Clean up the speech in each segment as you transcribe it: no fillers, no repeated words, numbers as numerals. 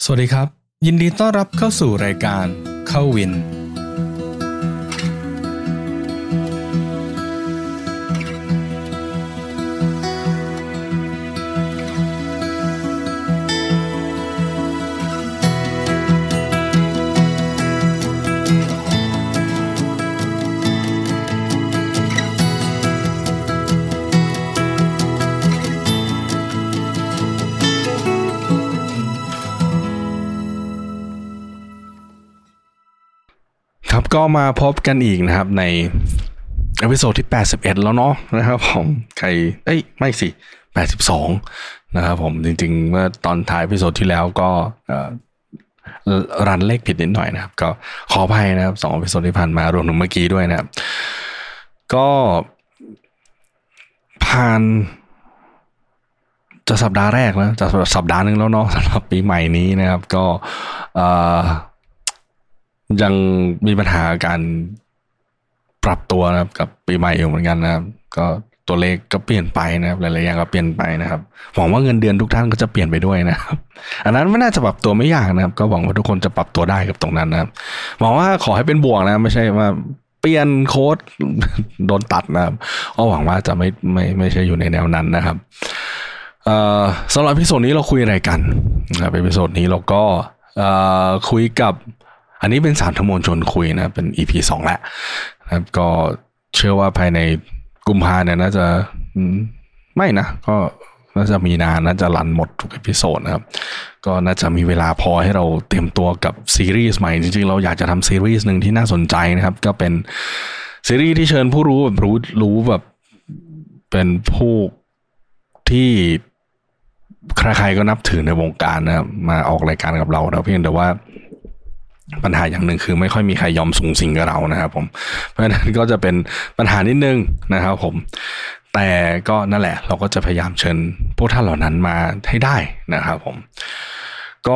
สวัสดีครับยินดีต้อนรับเข้าสู่รายการเข้าวินครับก็มาพบกันอีกนะครับในเอพิโซดที่81แล้วเนาะนะครับผมใครไม่สิ82นะครับผมจริงๆเมื่อตอนท้ายเอพิโซดที่แล้วก็รันเลขผิดนิดหน่อยนะครับก็ขออภัยนะครับ2เอพิโซดที่ผ่านมารวมถึงเมื่อกี้ด้วยนะครับก็ผ่านจะสัปดาห์แรกแล้วจะสัปดาห์นึงแล้วเนาะสำหรับปีใหม่นี้นะครับก็ยังมีปัญหาการปรับตัวนะครับกับปีใหม่อยู่เหมือนกันนะครับก็ตัวเลขก็เปลี่ยนไปนะครับหลายๆอย่างก็เปลี่ยนไปนะครับหวังว่าเงินเดือนทุกท่านก็จะเปลี่ยนไปด้วยนะครับอันนั้นไม่น่าจะปรับตัวไม่ยากนะครับก็หวังว่าทุกคนจะปรับตัวได้กับตรงนั้นนะครับหวังว่าขอให้เป็นบวกนะไม่ใช่ว่าเปลี่ยนโค้ดโดนตัดนะครับก็หวังว่าจะไม่ใช่อยู่ในแนวนั้นนะครับสำหรับเอพิโซดนี้เราคุยอะไรกันนะครับเอพิโซดนี้เราก็คุยกับอันนี้เป็นสารธรรมชนคุยนะเป็น EP 2แล้วนะครับก็เชื่อว่าภายในกุมภาเนี่ยน่าจะไม่นะก็น่าจะมีน่าจะรันหมดทุกเอพิโซดนะครับก็น่าจะมีเวลาพอให้เราเตรียมตัวกับซีรีส์ใหม่จริงๆเราอยากจะทำซีรีส์หนึ่งที่น่าสนใจนะครับก็เป็นซีรีส์ที่เชิญผู้รู้แบบรู้แบบเป็นผู้ที่ใครๆก็นับถือในวงการนะครับมาออกรายการกับเราเพียงแต่ว่าปัญหาอย่างหนึ่งคือไม่ค่อยมีใครยอมสูงสิงกับเรานะครับผมเพราะฉะนั้นก็จะเป็นปัญหานิดนึงนะครับผมแต่ก็นั่นแหละเราก็จะพยายามเชิญพวกท่านเหล่านั้นมาให้ได้นะครับผมก็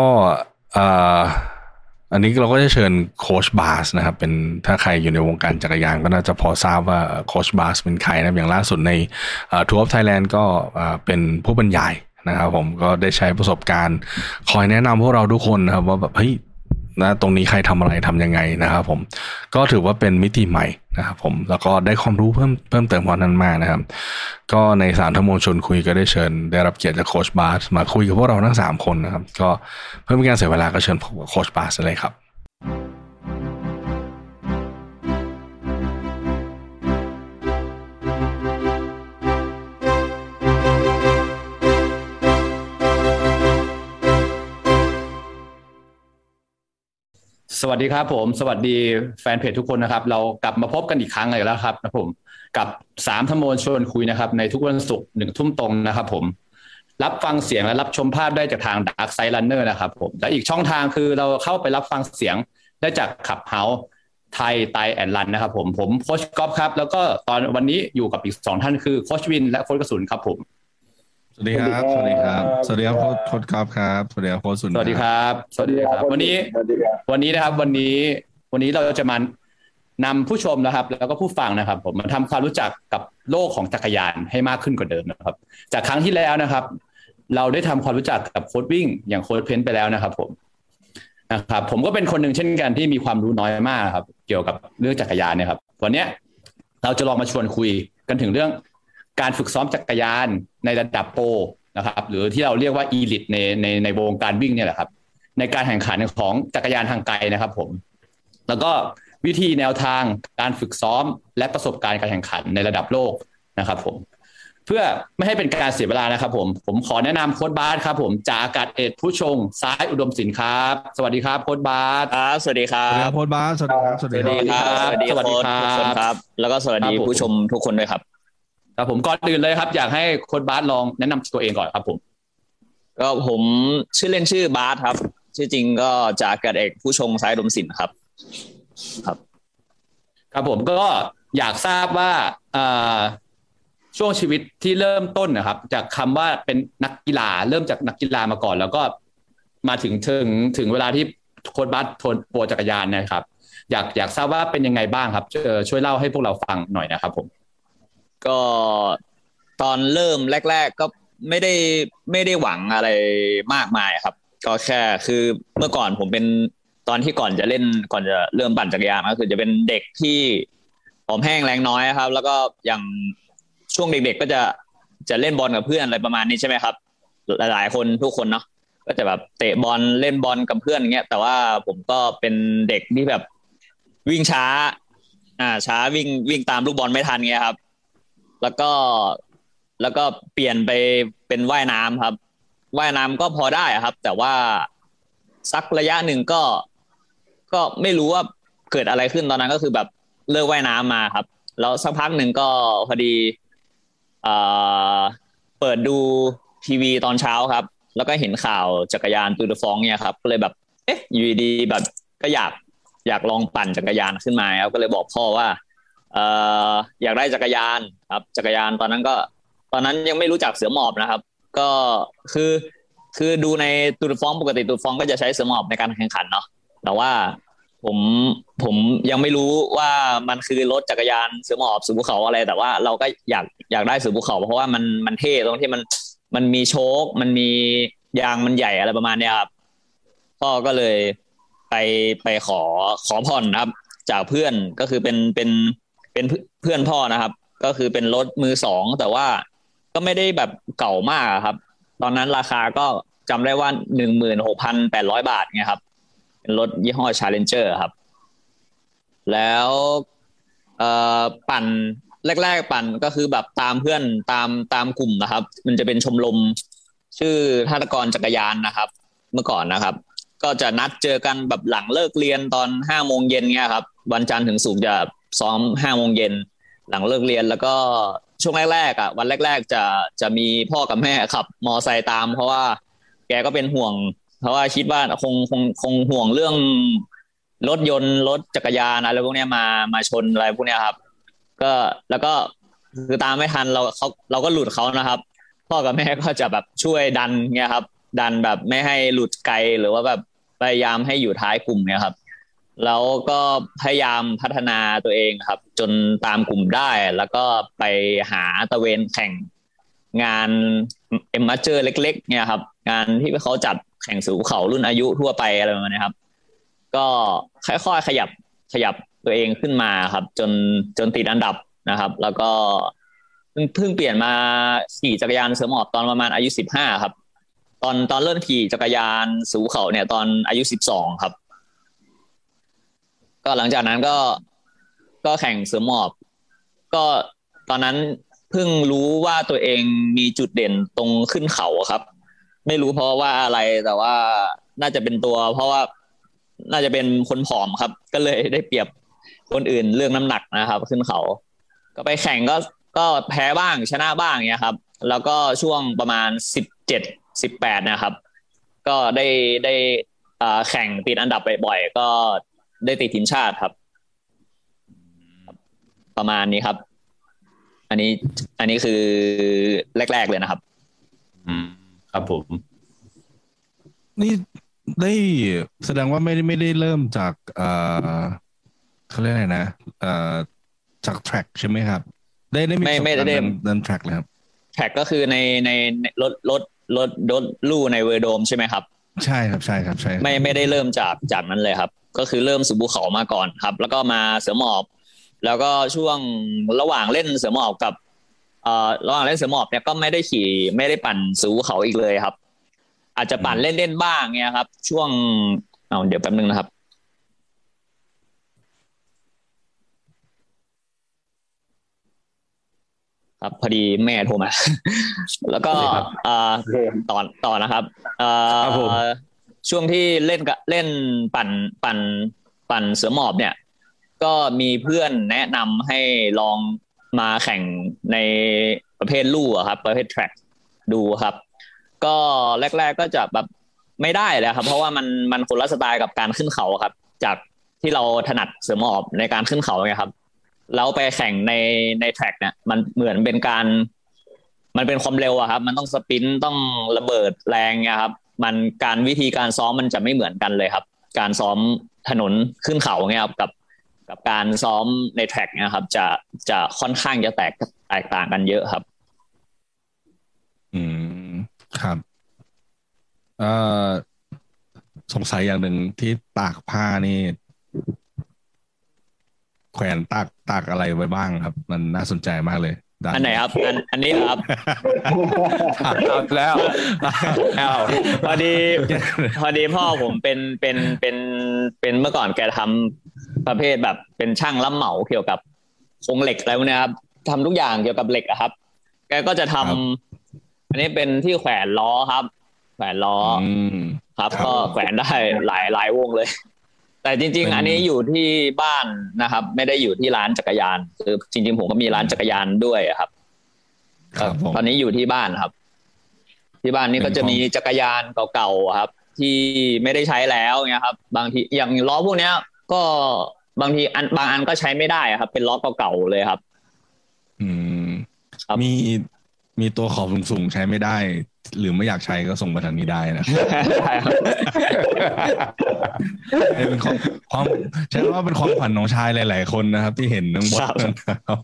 อันนี้เราก็จะเชิญโค้ชบาสนะครับเป็นถ้าใครอยู่ในวงการจักรยานก็น่าจะพอทราบว่าโค้ชบาสเป็นใครนะอย่างล่าสุดในทัวร์ออฟไทยแลนด์ก็เป็นผู้บรรยายนะครับผมก็ได้ใช้ประสบการณ์คอยแนะนำพวกเราทุกคนนะครับว่าแบบเฮ้ยนะตรงนี้ใครทำอะไรทำยังไงนะครับผมก็ถือว่าเป็นมิติใหม่นะครับผมแล้วก็ได้ความรู้เพิ่มเติมพอนั้นมากนะครับก็ในสารธรรมชนคุยก็ได้เชิญได้รับเกียรติจากโค้ชบาสมาคุยกับพวกเราทั้ง3คนนะครับก็เพื่อไม่ให้การเสียเวลาก็เชิญพบกับโค้ชบาสเลยครับสวัสดีครับผมสวัสดีแฟนเพจทุกคนนะครับเรากลับมาพบกันอีกครั้งแล้วครับนะผมกับ3ธรรมชวนคุยนะครับในทุกวันศุกร์ 1 ทุ่มตรงนะครับผมรับฟังเสียงและรับชมภาพได้จากทาง Dark Side Runner นะครับผมและอีกช่องทางคือเราเข้าไปรับฟังเสียงได้จาก Clubhouse ไทยไตแอนด์รันนะครับผมโค้ชก๊อฟครับแล้วก็ตอนวันนี้อยู่กับอีก2ท่านคือโค้ชวินและโค้ชกระสุนครับผมสวัสดีครับโค้ชก๊อฟครับสวัสดีครับโค้ชสุนสวัสดีครับวันนี้นะครับวันนี้เราจะมานำผู้ชมนะครับแล้วก็ผู้ฟังนะครับผมมาทำความรู้จักกับโลกของจักรยานให้มากขึ้นกว่าเดิมนะครับจากครั้งที่แล้วนะครับเราได้ทำความรู้จักกับโค้ชวิ่งอย่างโค้ชเพนไปแล้วนะครับผมก็เป็นคนหนึ่งเช่นกันที่มีความรู้น้อยมากครับเกี่ยวกับเรื่องจักรยานเนี่ยครับวันนี้เราจะลองมาชวนคุยกันถึงเรื่องการฝึกซ้อมจักรยานในระดับโปรนะครับหรือที่เราเรียกว่าอีลิทในวงการวิ่งเนี่ยแหละครับในการแข่งขันของจักรยานทางไกลนะครับผมแล้วก็วิธีแนวทางการฝึกซ้อมและประสบการณ์การแข่งขันในระดับโลกนะครับผมเพื่อไม่ให้เป็นการเสียเวลานะครับผมขอแนะนำโค้ชบาสครับผมจากอากาศเอกผู้ชงซ้ายอุดมสินครับสวัสดีครับโค้ชบาสครับสวัสดีครับโค้ชบาสสวัสดีครับสวัสดีครับแล้วก็สวัสดีผู้ชมทุกคนด้วยครับครับผมก่อนอื่นเลยครับอยากให้โค้ชบาสลองแนะนำตัวเองก่อนครับผมก็ผมชื่อเล่นชื่อบาสครับชื่อจริงก็จากอากาศเอกผู้ชงซ้ายอุดมสินครับครับผมก็อยากทราบว่าช่วงชีวิตที่เริ่มต้นนะครับจากคำว่าเป็นนักกีฬาเริ่มจากนักกีฬามาก่อนแล้วก็มาถึงเวลาที่โค้ชบาสโปรจักรยานนะครับอยากทราบว่าเป็นยังไงบ้างครับช่วยเล่าให้พวกเราฟังหน่อยนะครับผมก็ตอนเริ่มแรกๆก็ไม่ได้หวังอะไรมากมายครับก็แค่คือเมื่อก่อนผมเป็นตอนที่ก่อนจะเล่นก่อนจะเริ่มปั่นจักรยานก็คือจะเป็นเด็กที่ผอมแห้งแรงน้อยครับแล้วก็อย่างช่วงเด็กๆก็จะเล่นบอลกับเพื่อนอะไรประมาณนี้ใช่ไหมครับหลายๆคนทุกคนเนาะก็จะแบบเตะบอลเล่นบอลกับเพื่อนอย่างเงี้ยแต่ว่าผมก็เป็นเด็กที่แบบวิ่งช้าช้าวิ่งตามลูกบอลไม่ทันเงี้ยครับแล้วก็แล้วก็เปลี่ยนไปเป็นว่ายน้ำครับว่ายน้ำก็พอได้ครับแต่ว่าสักระยะหนึ่งก็ไม่รู้ว่าเกิดอะไรขึ้นตอนนั้นก็คือแบบเลิกว่ายน้ำมาครับแล้วสักพักหนึ่งก็พอดีเอ่อเปิดดูทีวีตอนเช้าครับแล้วก็เห็นข่าวจักรยานตูร์ดฟองเนี่ยครับก็เลยแบบเอ๊ะอยู่ดีๆแบบก็อยากลองปั่นจักรยานขึ้นมาครับก็เลยบอกพ่อว่าเอ่อยากได้จักรยานครับจักรยานตอนนั้นยังไม่รู้จักเสือหมอบนะครับก็คือคือดูในตูร์ดฟองปกติตูร์ดฟองก็จะใช้เสือหมอบในการแข่งขันเนาะแต่ว่าผมผมยังไม่รู้ว่ามันคือรถจักรยานเสือหมอบสู่ภูเขาอะไรแต่ว่าเราก็อยากได้สู่ภูเขาเพราะว่ามันเท่ตรงที่มันมีโชคมันมียางมันใหญ่อะไรประมาณเนี้ยครับพ่อก็เลยไปไปขอผ่อนครับจากเพื่อนก็คือเป็นเพื่อนพ่อนะครับก็คือเป็นรถมือสองแต่ว่าก็ไม่ได้แบบเก่ามากครับตอนนั้นราคาก็จำได้ว่า16,800 บาทไงครับเป็นรถยี่ห้อ Challenger ครับแล้วเอ่ปั่นแรกๆปั่นก็คือแบบตามเพื่อนตามกลุ่มนะครับมันจะเป็นชมรมชื่อธารกรจักรยานนะครับเมื่อก่อนนะครับก็จะนัดเจอกันแบบหลังเลิกเรียนตอน5 โมงเย็นเงี้ยครับวันจันทร์ถึงศุกร์จะซ้อม5 โมงเย็นหลังเลิกเรียนแล้วก็ช่วงแรกๆอ่ะวันแรกๆจะมีพ่อกับแม่ขับมอไซค์ตามเพราะว่าแกก็เป็นห่วงเพราะว่าคิดว่าคงห่วงเรื่องรถยนต์รถจักรยานอะไรพวกนี้มาชนอะไรพวกนี้ครับก็แล้วก็คือตามไม่ทันเราก็หลุดเขานะครับพ่อกับแม่ก็จะแบบช่วยดันเงี้ยครับดันแบบไม่ให้หลุดไกลหรือว่าแบบพยายามให้อยู่ท้ายกลุ่มเนี่ยครับแล้วก็พยายามพัฒนาตัวเองครับจนตามกลุ่มได้แล้วก็ไปหาตะเวนแข่งงานเอ็มเจอร์เล็กๆเนี่ยครับงานที่เขาจัดแข่งสู่เขารุ่นอายุทั่วไปอะไรประมาณนี้ครับ ก็ค่อยๆขยับตัวเองขึ้นมาครับจนติดอันดับนะครับแล้วก็เพิ่งเปลี่ยนมาขี่จักรยานเสือหมอบตอนประมาณอายุ15ครับตอนเริ่มขี่จักรยานสู่เขาเนี่ยตอนอายุ12ครับก็หลังจากนั้นก็แข่งเสือหมอบก็ตอนนั้นเพิ่งรู้ว่าตัวเองมีจุดเด่นตรงขึ้นเขาครับไม่รู้เพราะว่าอะไรแต่ว่าน่าจะเป็นตัวเพราะว่าน่าจะเป็นคนผอมครับก็เลยได้เปรียบคนอื่นเรื่องน้ำหนักนะครับขึ้นเขาก็ไปแข่งก็แพ้บ้างชนะบ้างเนี้ยครับแล้วก็ช่วงประมาณ17-18นะครับก็ได้แข่งติดอันดับบ่อยๆก็ได้ติดทีมชาติครับประมาณนี้ครับอันนี้อันนี้คือแรกๆเลยนะครับครับผมนี่ได้แสดงว่าไม่ได้เริ่มจากเขาเรียกอะไรนะจากแทร็กใช่ไหมครับได้มีไม่ได้เดินแทร็กเลยครับแท็กก็คือในรถลู่ในเวอร์โดมใช่ไหมครับใช่ครับใช่ครับใช่ไม่ได้เริ่มจากนั้นเลยครับก็คือเริ่มสู่ภูเขามาก่อนครับแล้วก็มาเสือหมอบแล้วก็ช่วงระหว่างเล่นเสือหมอบกับระหว่างเล่นเสือหมอบเนี่ยก็ไม่ได้ขี่ไม่ได้ปั่นสู่ภูเขาอีกเลยครับอาจจะปั่นเล่นๆบ้างเนี่ยครับช่วงเดี๋ยวแป๊บนึงนะครับครับพอดีแม่โทรมาแล้วก็ต่อนะครับช่วงที่เล่นปั่นเสือหมอบเนี่ยก็มีเพื่อนแนะนำให้ลองมาแข่งในประเภทลู่ครับประเภทแทร็กดูครับก็แรกๆก็จะแบบไม่ได้เลยครับเพราะว่ามันคนละสไตล์กับการขึ้นเขาครับจากที่เราถนัดเสือหมอบในการขึ้นเขาไงครับแล้วไปแข่งในแทร็กเนี่ยมันเหมือนเป็นการมันเป็นความเร็วอะครับมันต้องสปรินต์ต้องระเบิดแรงเนี่ยครับมันวิธีการซ้อมมันจะไม่เหมือนกันเลยครับการซ้อมถนนขึ้นเขาเนี่ยครับกับการซ้อมในแทร็กนะครับจะค่อนข้างจะแตกต่างกันเยอะครับอืมครับเอ่อสงสัยอย่างหนึ่งที่ตากผ้านี่แขวนตากอะไรไว้บ้างครับมันน่าสนใจมากเลยอันไหนครับอันนี้ครับเอาแล้วพอดีพ่อผมเป็นเมื่อก่อนแกทำประเภทแบบเป็นช่างรับเหมาเกี่ยวกับโครงเหล็กอะไรพวกนี้ครับทำทุกอย่างเกี่ยวกับเหล็กอะครับแกก็จะทำอันนี้เป็นที่แขวนล้อครับแขวนล้อครับก็แขวนได้หลายวงเลยแต่จริงๆอันนี้อยู่ที่บ้านนะครับไม่ได้อยู่ที่ร้านจักรยานคือจริงๆผมก็มีร้านจักรยานด้วยครับตอนนี้อยู่ที่บ้านครับที่บ้านนี้ก็จะมีจักรยานเก่าๆครับที่ไม่ได้ใช้แล้วเนี่ยครับบางทีอย่างล้อพวกเนี้ยก็บางทีบางอันก็ใช้ไม่ได้ครับเป็นล้อเก่าๆเลยครับมีตัวขอบสูงๆใช้ไม่ได้หรือไม่อยากใช้ก็ส่งมาทางนี้ได้นะเป็นความใช่ว่าเป็นความฝันของชายหลายๆคนนะครับที่เห็นน้องบอสนะครับ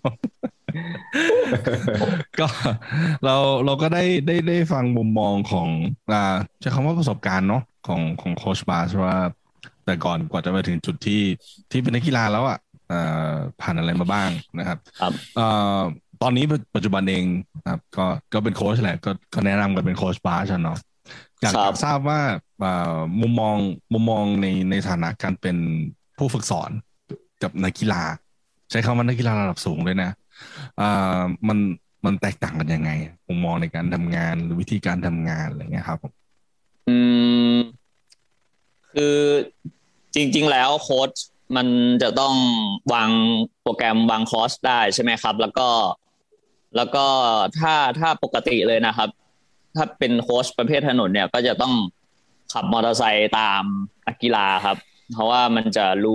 ก็เราก็ได้ฟังมุมมองของใช้คำว่าประสบการณ์เนาะของโค้ชบาสว่าแต่ก่อนกว่าจะมาถึงจุดที่เป็นนักกีฬาแล้วผ่านอะไรมาบ้างนะครับตอนนี้ปัจจุบันเองครับก็เป็นโค้ชแหละก็แนะนำกันเป็นโค้ชบาสเนาะอยากทราบว่ามุมมองในฐานะการเป็นผู้ฝึกสอนกับนักกีฬาใช้คำว่านักกีฬาระดับสูงเลยนะมันแตกต่างกันยังไงมุมมองในการทำงานหรือวิธีการทำงานอะไรเงี้ยครับคือจริงๆแล้วโค้ชมันจะต้องวางโปรแกรมวางคอร์สได้ใช่ไหมครับแล้วก็ถ้าปกติเลยนะครับถ้าเป็นโค้ชประเภทถนนเนี่ยก็จะต้องขับมอเตอร์ไซค์ตามนักกีฬาครับเพราะว่ามันจะรู้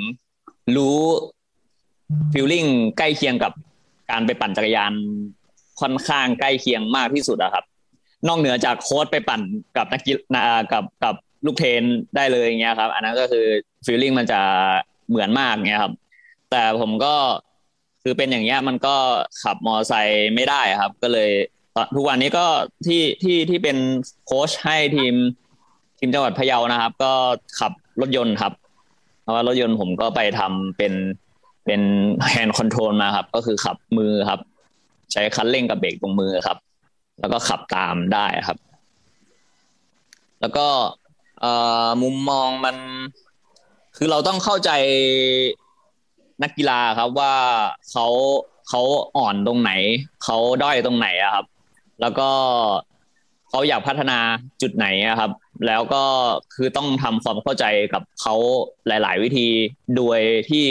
ฟีลลิ่งใกล้เคียงกับการไปปั่นจักรยานค่อนข้างใกล้เคียงมากที่สุดอะครับนอกเหนือจากโค้ชไปปั่นกับนักกีฬากับลูกเทรนได้เลยอย่างเงี้ยครับอันนั้นก็คือฟีลลิ่งมันจะเหมือนมากเงี้ยครับแต่ผมก็คือเป็นอย่างเงี้ยมันก็ขับมอเตอร์ไซค์ไม่ได้ครับก็เลยทุกวันนี้ก็ที่เป็นโค้ชให้ทีมจังหวัดพะเยานะครับก็ขับรถยนต์ครับเพราะว่ารถยนต์ผมก็ไปทำเป็นแฮนด์คอนโทรลมาครับก็คือขับมือครับใช้คันเร่งกับเบรกตรงมือครับแล้วก็ขับตามได้ครับแล้วก็มุมมองมันคือเราต้องเข้าใจนักกีฬาครับว่าเขาอ่อนตรงไหนเขาด้อยตรงไหนอะครับแล้วก็เขาอยากพัฒนาจุดไหนอะครับแล้วก็คือต้องทำความเข้าใจกับเขาหลายๆวิธีโดยที่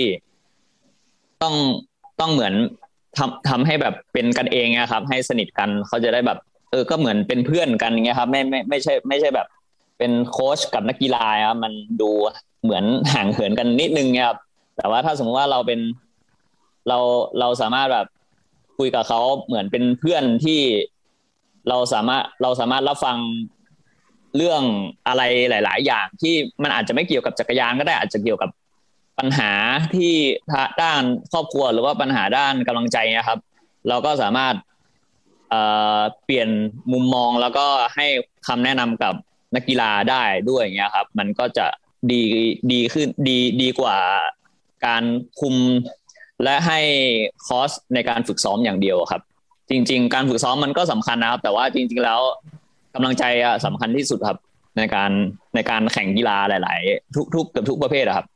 ต้องเหมือนทำให้แบบเป็นกันเองนะครับให้สนิทกันเขาจะได้แบบก็เหมือนเป็นเพื่อนกันเงี้ยครับไม่ใช่แบบเป็นโค้ชกับนักกีฬาครับมันดูเหมือนห่างเหินกันนิดนึงครับแต่ว่าถ้าสมมติว่าเราสามารถแบบคุยกับเขาเหมือนเป็นเพื่อนที่เราสามารถรับฟังเรื่องอะไรหลายๆอย่างที่มันอาจจะไม่เกี่ยวกับจักรยานก็ได้อาจจะเกี่ยวกับปัญหาที่ด้านครอบครัวหรือว่าปัญหาด้านกำลังใจนะครับเราก็สามารถเปลี่ยนมุมมองแล้วก็ให้คำแนะนำกับนักกีฬาได้ด้วยอย่างเงี้ยครับมันก็จะดีขึ้นดีกว่าการคุมและให้คอร์สในการฝึกซ้อมอย่างเดียวครับจริงๆการฝึกซ้อมมันก็สำคัญนะครับแต่ว่าจริงๆแล้วกำลังใจสำคัญที่สุดครับในการแข่งกีฬาหลายๆทุกเกือบทุกประเภทครับ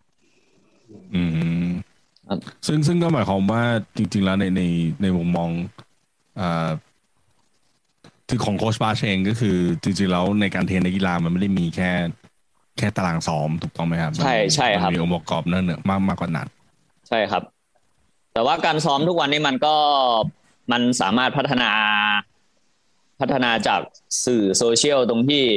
ซึ่งก็หมายความว่าจริงๆแล้วในมุมมองที่ของโค้ชบาเชงก็คือจริงๆแล้วในการเทรนในกีฬามันไม่ได้มีแค่ตารางซ้อมถูกต้องไหมครับใช่ครับมีองค์ประกอบนั่นมากกว่านั้นใช่ครับแต่ว่าการซ้อมทุกวันนี้มันสามารถพัฒนาจากสื่อโซเชียลตรงที่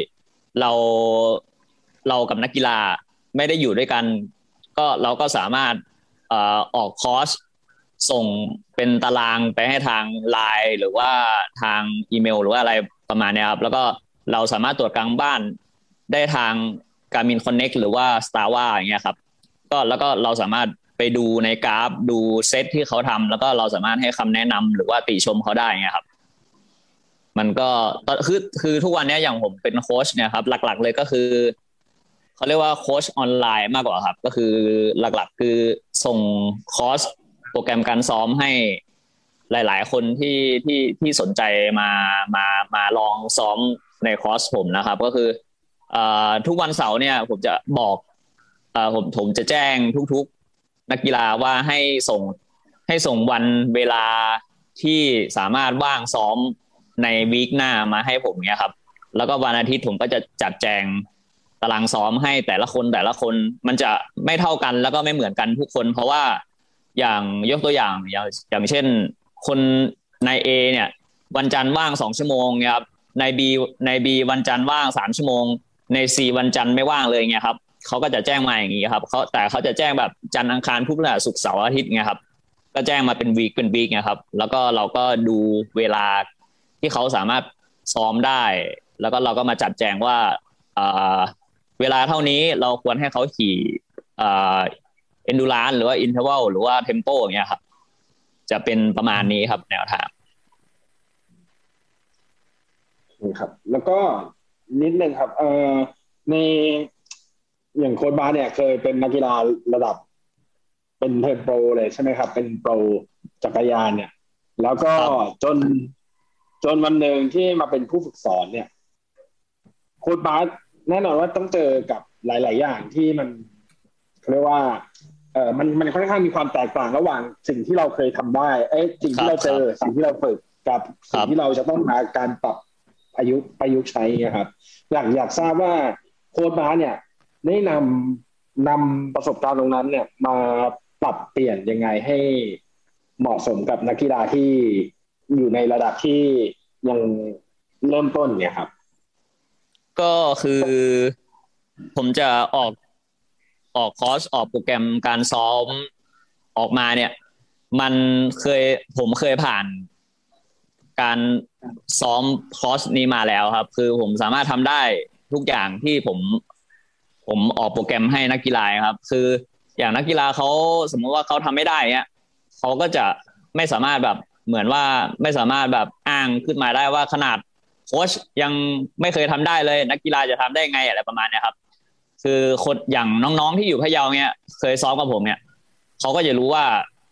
เรากับนักกีฬาไม่ได้อยู่ด้วยกันก็เราก็สามารถออกคอร์สส่งเป็นตารางไปให้ทาง LINE หรือว่าทางอีเมลหรือว่าอะไรประมาณนี้ครับแล้วก็เราสามารถตรวจกลางบ้านได้ทาง Garmin Connect หรือว่า Strava อย่างเงี้ยครับแล้วก็เราสามารถไปดูในกราฟดูเซตที่เขาทำแล้วก็เราสามารถให้คำแนะนำหรือว่าติชมเขาได้เงี้ยครับมันก็คือทุกวันนี้อย่างผมเป็นโค้ชเนี่ยครับหลักๆเลยก็คือเขาเรียกว่าโค้ชออนไลน์มากกว่าครับก็คือหลักๆคือส่งคอร์สโปรแกรมการซ้อมให้หลายๆคนที่สนใจมามาลองซ้อมในคอร์สผมนะครับก็คือทุกวันเสาร์เนี่ยผมจะบอกผมจะแจ้งทุกๆนักกีฬาว่าให้ส่งวันเวลาที่สามารถว่างซ้อมในวีคหน้ามาให้ผมเนี่ยครับแล้วก็วันอาทิตย์ผมก็จะจัดแจงตารางซ้อมให้แต่ละคนมันจะไม่เท่ากันแล้วก็ไม่เหมือนกันทุกคนเพราะว่าอย่างยกตัวอย่างเช่นคนนาย A เนี่ยวันจันทร์ว่าง2ชั่วโมงเนี่ยครับนาย B วันจันทร์ว่าง3ชั่วโมงใน C วันจันทร์ไม่ว่างเลยเงี้ยครับเขาก็จะแจ้งมาอย่างนี้ครับเขาจะแจ้งแบบจันทร์อังคารพุธพฤหัสศุกร์เสาร์อาทิตย์เงี้ยครับก็แจ้งมาเป็นวีคเงี้ยครับแล้วก็เราก็ดูเวลาที่เขาสามารถซ้อมได้แล้วก็เราก็มาจัดแจงว่าเวลาเท่านี้เราควรให้เขาขี่endurance หรือว่า interval หรือว่า tempo อย่างเงี้ยครับจะเป็นประมาณนี้ครับแนวทางครับแล้วก็นิดนึงครับในอย่างโค้ชบาสเนี่ยเคยเป็นนักกีฬาระดับเป็นเทิร์นโปรเลยใช่ไหมครับเป็นโปรจักรยานเนี่ยแล้วก็จนวันหนึ่งที่มาเป็นผู้ฝึกสอนเนี่ยโค้ชบาสแน่นอนว่าต้องเจอกับหลายๆอย่างที่มันเรียกว่ามันค่อนข้างมีความแตกต่างระหว่างสิ่งที่เราเคยทำได้สิ่งที่เราเจอสิ่งที่เราฝึกกับสิ่งที่เราจะต้องหาการปรับประยุกต์ใช้นะครับอยากทราบว่าโค้ชบาสเนี่ยได้นำประสบการณ์ตรงนั้นเนี่ยมาปรับเปลี่ยนยังไงให้เหมาะสมกับนักกีฬาที่อยู่ในระดับที่ยังเริ่มต้นเนี่ยครับก็คือผมจะออกคอร์สออกโปรแกรมการซ้อมออกมาเนี่ยผมเคยผ่านการซ้อมคอร์สนี้มาแล้วครับคือผมสามารถทำได้ทุกอย่างที่ผมออกโปรแกรมให้นักกีฬาครับคืออย่างนักกีฬาเขาสมมติว่าเขาทำไม่ได้เนี่ยเขาก็จะไม่สามารถแบบเหมือนว่าไม่สามารถแบบอ้างขึ้นมาได้ว่าขนาดโค้ชยังไม่เคยทำได้เลยนักกีฬาจะทำได้ไงอะไรประมาณนี้ครับคือคนอย่างน้องๆที่อยู่พะเยาเนี่ยเคยซ้อมกับผมเนี่ยเขาก็จะรู้ว่า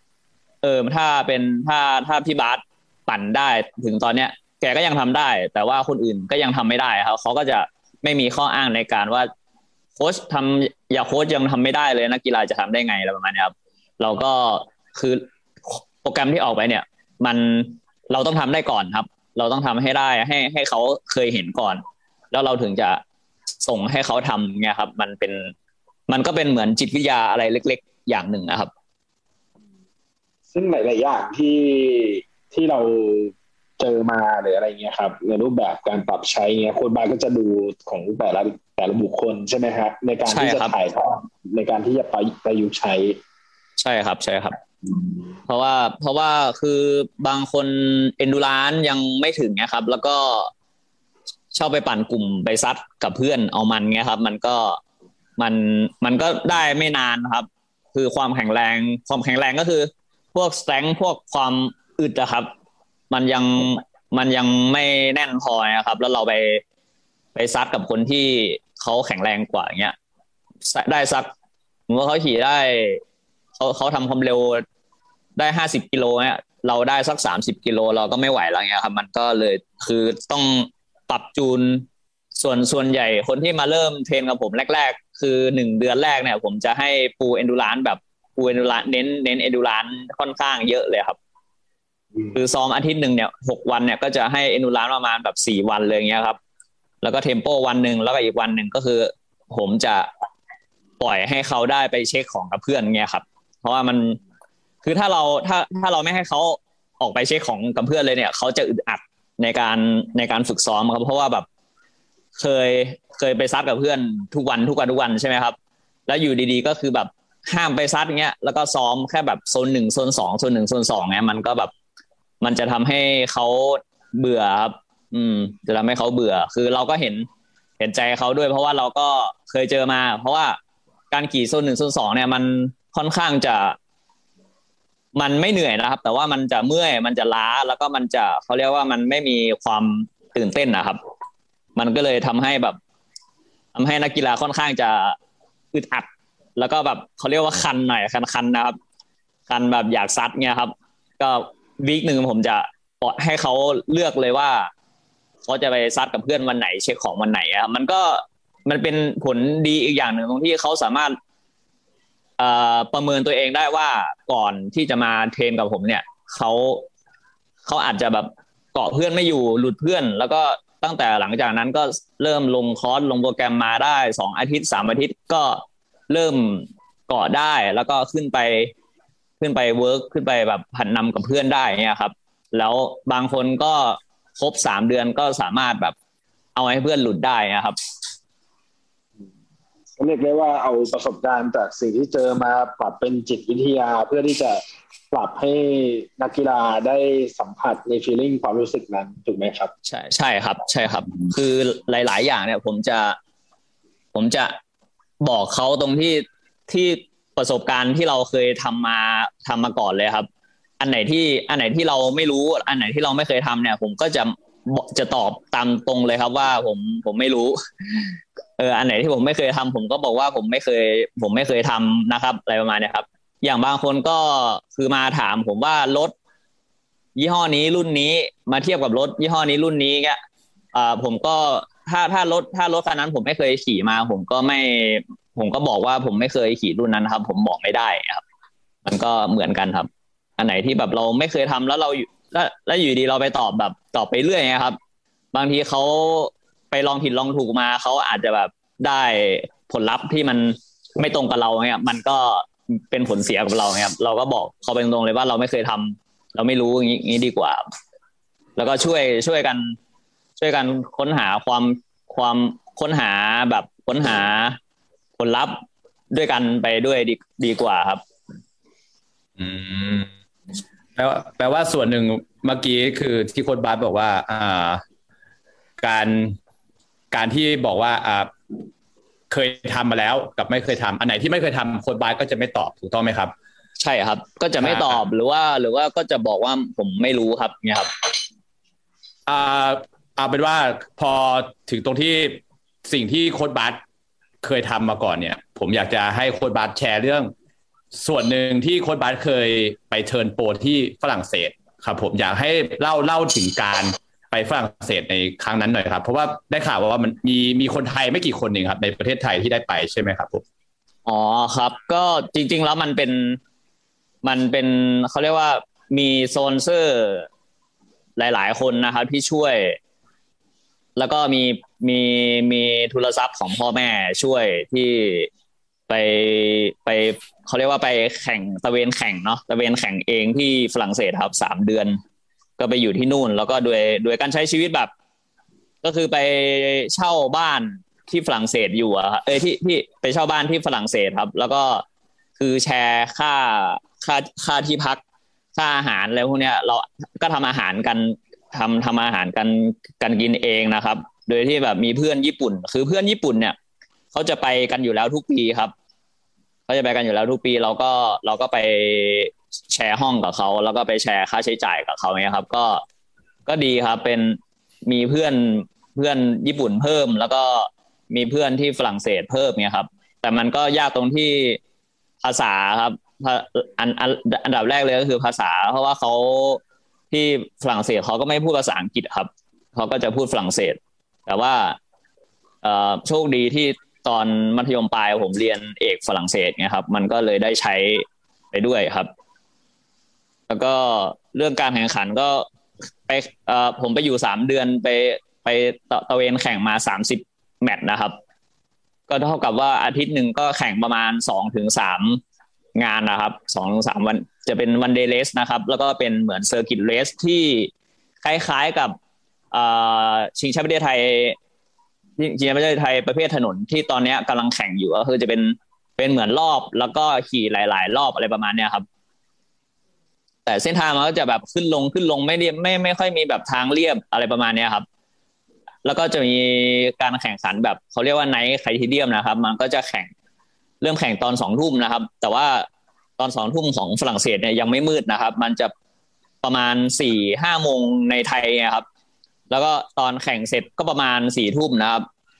ถ้าพี่บาสปั่นได้ถึงตอนเนี้ยแกก็ยังทำได้แต่ว่าคนอื่นก็ยังทำไม่ได้ครับเขาก็จะไม่มีข้ออ้างในการว่าโค้ชโค้ชยังทำไม่ได้เลยนักกีฬาจะทำได้ไงอะไรประมาณนี้ครับเราก็คือโปรแกรมที่ออกไปเนี่ยเราต้องทำได้ก่อนครับเราต้องทำให้ได้ให้เขาเคยเห็นก่อนแล้วเราถึงจะส่งให้เขาทำเนี่ยครับมันก็เป็นเหมือนจิตวิทยาอะไรเล็กๆอย่างหนึ่งนะครับซึ่งหลายๆอย่างที่เราเจอมาหรืออะไรเงี้ยครับในรูปแบบการปรับใช้เงี้ยโค้ชบาสก็จะดูของแต่ละบุคคลใช่ไหมครับในการที่จะถ่ายทอดในการที่จะประยุกต์ใช้ใช่ครับเพราะว่าคือบางคนเอนดูรานยังไม่ถึงนะครับแล้วก็ชอบไปปั่นกลุ่มไปซัดกับเพื่อนเอามันเงี้ยครับมันก็ได้ไม่นานครับคือความแข็งแรงก็คือพวกสแตรงพวกความอึดนะครับมันยังไม่แน่นพอนะครับแล้วเราไปซัดกับคนที่เขาแข็งแรงกว่าอย่างเงี้ยได้สักสมมติว่าเขาขี่ได้เขาทำความเร็วได้50 กิโลเนี่ยเราได้สัก30 กิโลเราก็ไม่ไหวแล้วเงี้ยครับมันก็เลยคือต้องปรับจูนส่วนใหญ่คนที่มาเริ่มเทรนกับผมแรกๆคือ1เดือนแรกเนี่ยผมจะให้ปูเอนดูรานแบบปูเอนดูรานเน้นเอนดูรานค่อนข้างเยอะเลยครับคือซ้อมอาทิตย์นึงเนี่ย6วันเนี่ยก็จะให้เอนดูรานประมาณแบบ4วันเลยเงี้ยครับแล้วก็เทมโปวันนึงแล้วก็อีกวันนึงก็คือผมจะปล่อยให้เขาได้ไปเช็คของกับเพื่อนเงี้ยครับเพราะว่ามันคือถ้าเราไม่ให้เขาออกไปเช็คของกับเพื่อนเลยเนี่ยเขาจะอึดอัดในการฝึกซ้อมครับเพราะว่าแบบเคยไปซัดกับเพื่อนทุกวันใช่ไหมครับแล้วอยู่ดีๆก็คือแบบห้ามไปซัดอย่างเงี้ยแล้วก็ซ้อมแค่แบบโซน1โซน2โซน1โซน2เนี่ยมันก็แบบมันจะทำให้เขาเบื่อครับจะทำให้เขาเบื่อคือเราก็เห็นใจเขาด้วยเพราะว่าเราก็เคยเจอมาเพราะว่าการขี่โซน1โซน2เนี่ยมันค่อนข้างจะมันไม่เหนื่อยนะครับแต่ว่ามันจะเมื่อยมันจะล้าแล้วก็มันจะเขาเรียกว่ามันไม่มีความตื่นเต้นนะครับมันก็เลยทำให้แบบทำให้นักกีฬาค่อนข้างจะอึดอัดแล้วก็แบบเขาเรียกว่าคันหน่อยคันนะครับคันแบบอยากซัดเงี้ยครับก็วีคนึงผมจะให้เขาเลือกเลยว่าเขาจะไปซัดกับเพื่อนวันไหนเช็คของวันไหนครับมันเป็นผลดีอีกอย่างหนึ่งตรงที่เขาสามารถประเมินตัวเองได้ว่าก่อนที่จะมาเทรนกับผมเนี่ยเขาอาจจะแบบเกาะเพื่อนไม่อยู่หลุดเพื่อนแล้วก็ตั้งแต่หลังจากนั้นก็เริ่มลงคอร์สลงโปรแกรมมาได้2อาทิตย์3อาทิตย์ก็เริ่มเกาะได้แล้วก็ขึ้นไปเวิร์คขึ้นไปแบบผันนำกับเพื่อนได้เนี่ยครับแล้วบางคนก็ครบ3เดือนก็สามารถแบบเอาให้เพื่อนหลุดได้นะครับเรียกได้ว่าเอาประสบการณ์จากสิ่งที่เจอมาปรับเป็นจิตวิทยาเพื่อที่จะปรับให้นักกีฬาได้สัมผัสใน feeling ความรู้สึกนั้นถูกไหมครับใช่ครับคือหลายๆอย่างเนี่ยผมจะบอกเขาตรงที่ประสบการณ์ที่เราเคยทำมาก่อนเลยครับอันไหนที่เราไม่รู้อันไหนที่เราไม่เคยทำเนี่ยผมก็จะตอบตามตรงเลยครับว่าผมไม่รู้อันไหนที่ผมไม่เคยทำผมก็บอกว่าผมไม่เคยทำนะครับอะไรประมาณนี้ครับอย่างบางคนก็คือมาถามผมว่ารถยี่ห้อนี้รุ่นนี้มาเทียบกับรถยี่ห้อนี้รุ่นนี้เงี้ยผมก็ถ้ารถคันนั้นผมไม่เคยขี่มาผมก็บอกว่าผมไม่เคยขี่รุ่นนั้นครับผมบอกไม่ได้ครับมันก็เหมือนกันครับอันไหนที่แบบเราไม่เคยทำแล้วแล้วอยู่ดีเราไปตอบไปเรื่อยครับบางทีเขาไปลองผิดลองถูกมาเขาอาจจะแบบได้ผลลัพธ์ที่มันไม่ตรงกับเราเนี่ยมันก็เป็นผลเสียกับเราครับเราก็บอกเขาเป็นตรงเลยว่าเราไม่เคยทำเราไม่รู้อย่างนี้ดีกว่าแล้วก็ช่วยกันค้นหาความค้นหาแบบค้นหาผลลัพธ์ด้วยกันไปด้วยดีกว่าครับแปลว่าส่วนหนึ่งเมื่อกี้คือที่โค้ชบาสบอกว่าการที่บอกว่าเคยทำมาแล้วกับไม่เคยทำอันไหนที่ไม่เคยทำโค้ชบาสก็จะไม่ตอบถูกต้องไหมครับใช่ครับก็จะไม่ตอบหรือว่าก็จะบอกว่าผมไม่รู้ครับเนี่ยครับเอาเป็นว่าพอถึงตรงที่สิ่งที่โค้ชบาสเคยทำมาก่อนเนี่ยผมอยากจะให้โค้ชบาสแชร์เรื่องส่วนหนึ่งที่โค้ชบาสเคยไปเทิร์นโปรที่ฝรั่งเศสครับผมอยากให้เล่าถึงการไปฝรั่งเศสในครั้งนั้นหน่อยครับเพราะว่าได้ข่าวว่ามันมีคนไทยไม่กี่คนเองครับในประเทศไทยที่ได้ไปใช่ไหมครับผมอ๋อครับก็จริงๆแล้วมันเป็นเขาเรียกว่ามีสปอนเซอร์หลายๆคนนะครับที่ช่วยแล้วก็มีทุนทรัพย์ของพ่อแม่ช่วยที่ไปเขาเรียกว่าไปแข่งตะเวนแข่งเนาะตะเวนแข่งเองที่ฝรั่งเศสครับ3เดือนก็ไปอยู่ที่นู่นแล้วก็ด้วยการใช้ชีวิตแบบก็คือไปเช่าบ้านที่ฝรั่งเศสอยู่ที่ไปเช่าบ้านที่ฝรั่งเศสครับแล้วก็คือแชร์ค่าที่พักค่าอาหารอะไรพวกเนี้ยเราก็ทำอาหารกันทำอาหารกันกินเองนะครับโดยที่แบบมีเพื่อนญี่ปุ่นคือเพื่อนญี่ปุ่นเนี่ยเขาจะไปกันอยู่แล้วทุกปีครับเขาจะไปกันอยู่แล้วทุกปีเราก็ไปแชร์ห้องกับเขาแล้วก็ไปแชร์ค่าใช้จ่ายกับเขาเนี่ยครับก็ดีครับเป็นมีเพื่อนญี่ปุ่นเพิ่มแล้วก็มีเพื่อนที่ฝรั่งเศสเพิ่มเนี่ยครับแต่มันก็ยากตรงที่ภาษาครับอันดับแรกเลยก็คือภาษาเพราะว่าเขาที่ฝรั่งเศสเขาก็ไม่พูดภาษาอังกฤษครับเขาก็จะพูดฝรั่งเศสแต่ว่าโชคดีที่ตอนมัธยมปลายผมเรียนเอกฝรั่งเศสไงครับมันก็เลยได้ใช้ไปด้วยครับแล้วก็เรื่องการแข่งขันก็ไปผมไปอยู่3เดือนไปตะเวนแข่งมา30แมตช์นะครับก็เท่ากับว่าอาทิตย์นึงก็แข่งประมาณ 2-3 งานนะครับ 2-3 วันจะเป็นวันเดย์เรสนะครับแล้วก็เป็นเหมือนเซอร์กิตเรสที่คล้ายๆกับชิงแชมป์ประเทศไทยประเภทถนนที่ตอนนี้กำลังแข่งอยู่ก็คือจะเป็นเหมือนรอบแล้วก็ขี่หลายๆรอบอะไรประมาณนี้ครับแต่เส้นทางมันก็จะแบบขึ้นลงไม่ค่อยมีแบบทางเรียบอะไรประมาณนี้ครับแล้วก็จะมีการแข่งขันแบบเขาเรียกว่าไนท์ไครทีเรียมนะครับมันก็จะเริ่มแข่งตอน 20:00 นนะครับแต่ว่าตอน 20:00 นของฝรั่งเศสเนี่ยยังไม่มืดนะครับมันจะประมาณ 4-5 โมงในไทยครับแล้วก็ตอนแข่งเสร็จก็ประมาณ 4 ทุ่มนะครับ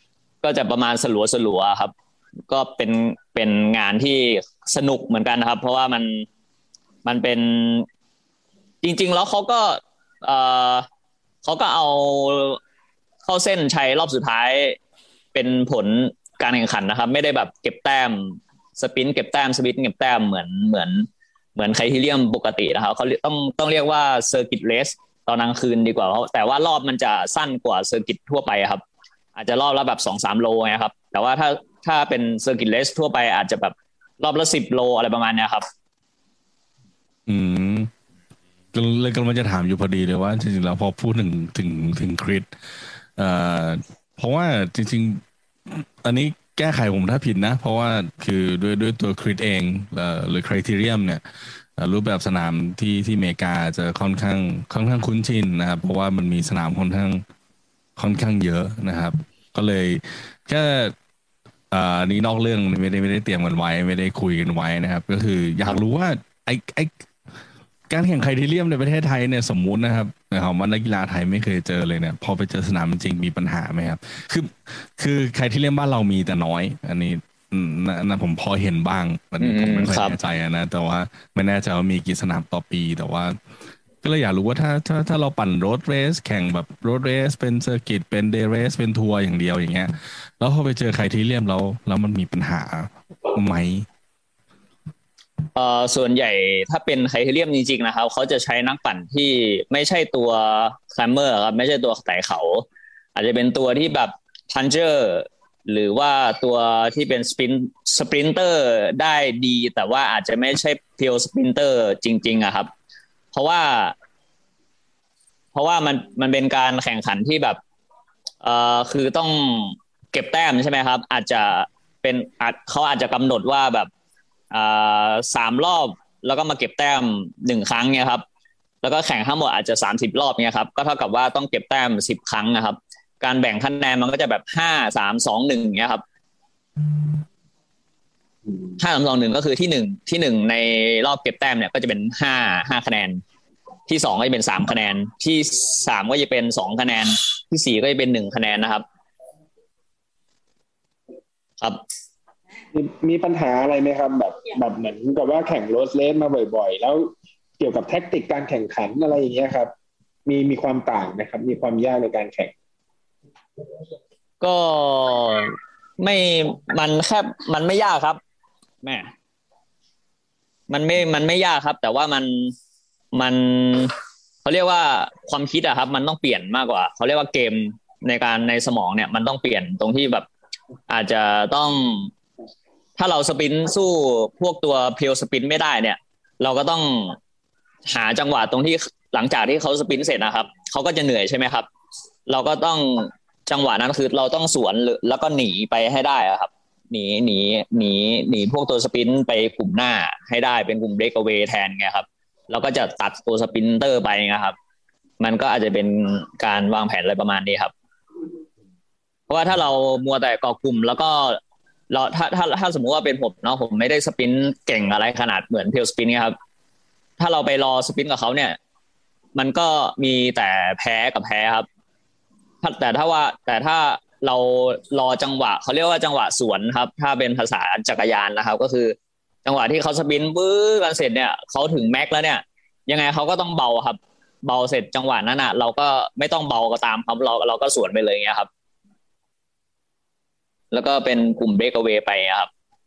ก็จะประมาณสลัวๆครับก็เป็นงานที่สนุกเหมือนกันนะครับเพราะว่ามันเป็นจริงๆแล้วเอ่อเขาก็เอาเข้าเส้นชัยรอบสุดท้ายเป็นผลการแข่งขันนะครับไม่ได้แบบเก็บแต้มสปรินต์เก็บแต้มสปรินต์เก็บแต้มเหมือนไคทีเรียมปกตินะครับเขาต้องเรียกว่าเซอร์กิตเรสตอนกลางคืนดีกว่าแต่ว่ารอบมันจะสั้นกว่าเซอร์กิตทั่วไปครับอาจจะรอบละแบบ 2-3 โลไงครับแต่ว่าถ้าเป็นเซอร์กิตเรสทั่วไปอาจจะแบบรอบละ10 โลอะไรประมาณนี้ครับอืมก็เลยกำลังจะถามอยู่พอดีเลยว่าจริงๆแล้วพอพูดถึงคริสเอ่อเพราะว่าจริงๆอันนี้แก้ไขผมถ้าผิดนะเพราะว่าคือด้วยตัวคริสเองหรือคริเทเรียมเนี่ยรูปแบบสนามที่อเมริกาจะค่อนข้างคุ้นชินนะครับเพราะว่ามันมีสนามค่อนข้างเยอะนะครับก็เลยแค่นี้นอกเรื่องไม่ได้เตรียมกันไว้ไม่ได้คุยกันไว้นะครับก็คืออยากรู้ว่าไอการแข่งไคทีเรียมในประเทศไทยเนี่ยสมมุตินะครับว่านักกีฬาไทยไม่เคยเจอเลยเนี่ยพอไปเจอสนามจริงมีปัญหาไหมครับคือคือไคทีเรียมบ้านเรามีแต่น้อยอันนี้นะผมพอเห็นบ้างอันนี้ผมไม่ค่อยแน่ใจนะแต่ว่าไม่แน่ใจว่ามีกี่สนามต่อปีแต่ว่าก็เลยอยากรู้ว่าถ้าเราปั่นโรดเรสแข่งแบบโรดเรสเป็นเซอร์กิตเป็นเดย์เรสเป็นทัวร์อย่างเดียวอย่างเงี้ยแล้วพอไปเจอไคทีเรียมแล้วมันมีปัญหาไหมส่วนใหญ่ถ้าเป็นไคทีเรียมจริงๆนะครับเขาจะใช้นักปั่นที่ไม่ใช่ตัวคลมเมอร์ครับไม่ใช่ตัวไต่เขาอาจจะเป็นตัวที่แบบพันเจอร์หรือว่าตัวที่เป็นสปรินเตอร์ได้ดีแต่ว่าอาจจะไม่ใช่เพียวสปรินเตอร์จริงๆอะครับเพราะว่ามันเป็นการแข่งขันที่แบบคือต้องเก็บแต้มใช่ไหมครับอาจจะเขาอาจจะกำหนดว่าแบบ3 รอบแล้วก็มาเก็บแต้ม1 ครั้งเนี่ยครับแล้วก็แข่งทั้งหมดอาจจะ30 รอบเนี่ยครับก็เท่ากับว่าต้องเก็บแต้ม10 ครั้งนะครับการแบ่งคะแนนมันก็จะแบบ5-3-2-1เนี่ยครับ5-3-2-1ก็คือที่หนึ่งในรอบเก็บแต้มเนี่ยก็จะเป็น5คะแนนที่2ก็จะเป็น3คะแนนที่3ก็จะเป็น2คะแนนที่4ก็จะเป็น1คะแนนนะครับครับมีปัญหาอะไรไหมครับแบบเหมือนกับว่าแข่งโรดเรสมาบ่อยๆแล้วเกี่ยวกับแท็กติกการแข่งขันอะไรอย่างเงี้ยครับมีความต่างนะครับมีความยากในการแข่งก็ไม่มันไม่ยากครับแม่มันไม่ยากครับแต่ว่ามันเขาเรียกว่าความคิดอะครับมันต้องเปลี่ยนมากกว่าเขาเรียกว่าเกมในสมองเนี่ยมันต้องเปลี่ยนตรงที่แบบอาจจะต้องถ้าเราสปินสู้พวกตัวเพียวสปินไม่ได้เนี่ยเราก็ต้องหาจังหวะตรงที่หลังจากที่เขาสปินเสร็จนะครับเขาก็จะเหนื่อยใช่ไหมครับเราก็ต้องจังหวะนั้นคือเราต้องสวนแล้วก็หนีไปให้ได้ครับหนีพวกตัวสปินไปกลุ่มหน้าให้ได้เป็นกลุ่มเบรกเอาเวย์แทนไงครับเราก็จะตัดตัวสปินเตอร์ไปนะครับมันก็อาจจะเป็นการวางแผนอะไรประมาณนี้ครับเพราะว่าถ้าเรามัวแต่เกาะกลุ่มแล้วก็เราถ้าสมมุติว่าเป็นผมเนาะผมไม่ได้สปินเก่งอะไรขนาดเหมือนเพลสปินครับถ้าเราไปรอสปินกับเขาเนี่ยมันก็มีแต่แพ้กับแพ้ครับแต่ถ้าเรารอจังหวะเขาเรียกว่าจังหวะสวนครับถ้าเป็นภาษาจักรยานนะครับก็คือจังหวะที่เขาสปินบื้อกันเสร็จเนี่ยเขาถึงแม็กแล้วเนี่ยยังไงเขาก็ต้องเบาครับเบาเสร็จจังหวะนั้นเราก็ไม่ต้องเบาก็ตามครับเราก็สวนไปเลยเงี้ยครับแล้วก็เป็นกลุ่มเบรกเอาเวย์ไปครับ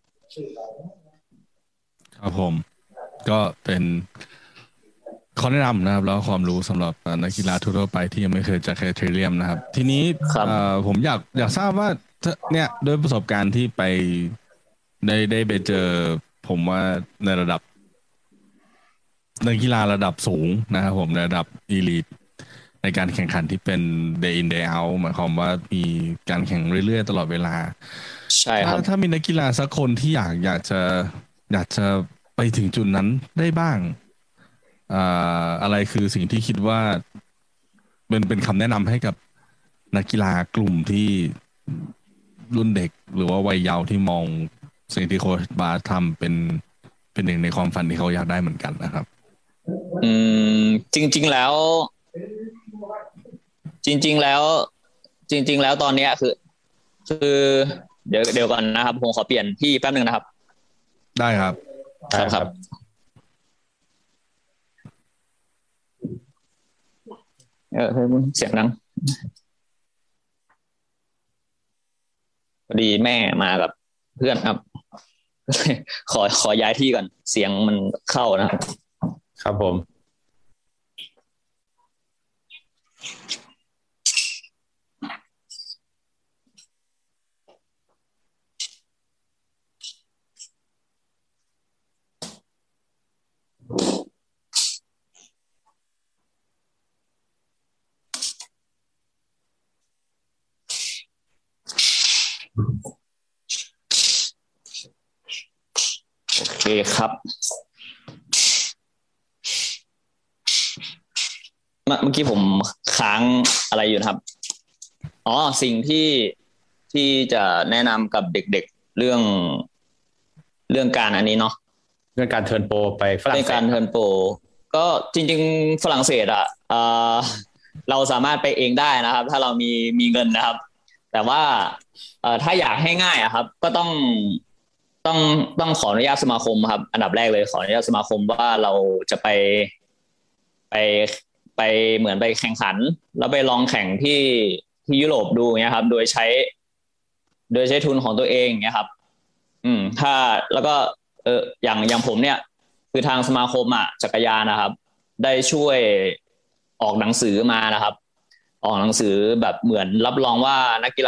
ครับผมก็เป็นข้อแนะนำนะครับแล้วความรู้สำหรับนักกีฬาทั่วไปที่ยังไม่เคยจัดไคทีเรียมนะครับทีนี้ผมอยากทราบว่าเนี่ยด้วยประสบการณ์ที่ไปได้ไปเจอผมว่าในระดับนักกีฬาระดับสูงนะครับผมระดับอีลิทในการแข่งขันที่เป็น day in day out หมายความว่ามีการแข่งเรื่อยๆตลอดเวลาใช่ครับถ้ามีนักกีฬาสักคนที่อยากจะไปถึงจุดนั้นได้บ้างอะไรคือสิ่งที่คิดว่าเป็นคำแนะนำให้กับนักกีฬากลุ่มที่รุ่นเด็กหรือว่าวัยเยาว์ที่มองสิ่งที่โค้ชบาสทำเป็นหนึ่งในความฝันที่เขาอยากได้เหมือนกันนะครับจริงๆแล้วตอนนี้คือคือเดี๋ยวก่อนนะครับผมขอเปลี่ยนที่แป๊บนึงนะครับได้ครับครับเสียงดังพอดีแม่มากับเพื่อนครับขอย้ายที่ก่อนเสียงมันเข้านะครับครับผมโอเคครับเมื่อกี้ผมค้างอะไรอยู่ครับสิ่งที่จะแนะนำกับเด็กๆเรื่องการอันนี้เนาะเรื่องการเทิร์นโปรไปฝรั่งเศสการเทิร์นโปรก็จริงๆฝรั่งเศสเราสามารถไปเองได้นะครับถ้าเรามีเงินนะครับแต่ว่าถ้าอยากให้ง่ายครับก็ต้องขออนุญาตสมาคมครับอันดับแรกเลยขออนุญาตสมาคมว่าเราจะไปเหมือนไปแข่งขันแล้วไปลองแข่งที่ยุโรปดูเงี้ยครับโดยใช้ทุนของตัวเองเงี้ยครับถ้าแล้วก็อย่างผมเนี่ยคือทางสมาคมจักรยานนะครับได้ช่วยออกหนังสือมานะครับออกหนังสือแบบเหมือนรับรองว่านักกีฬา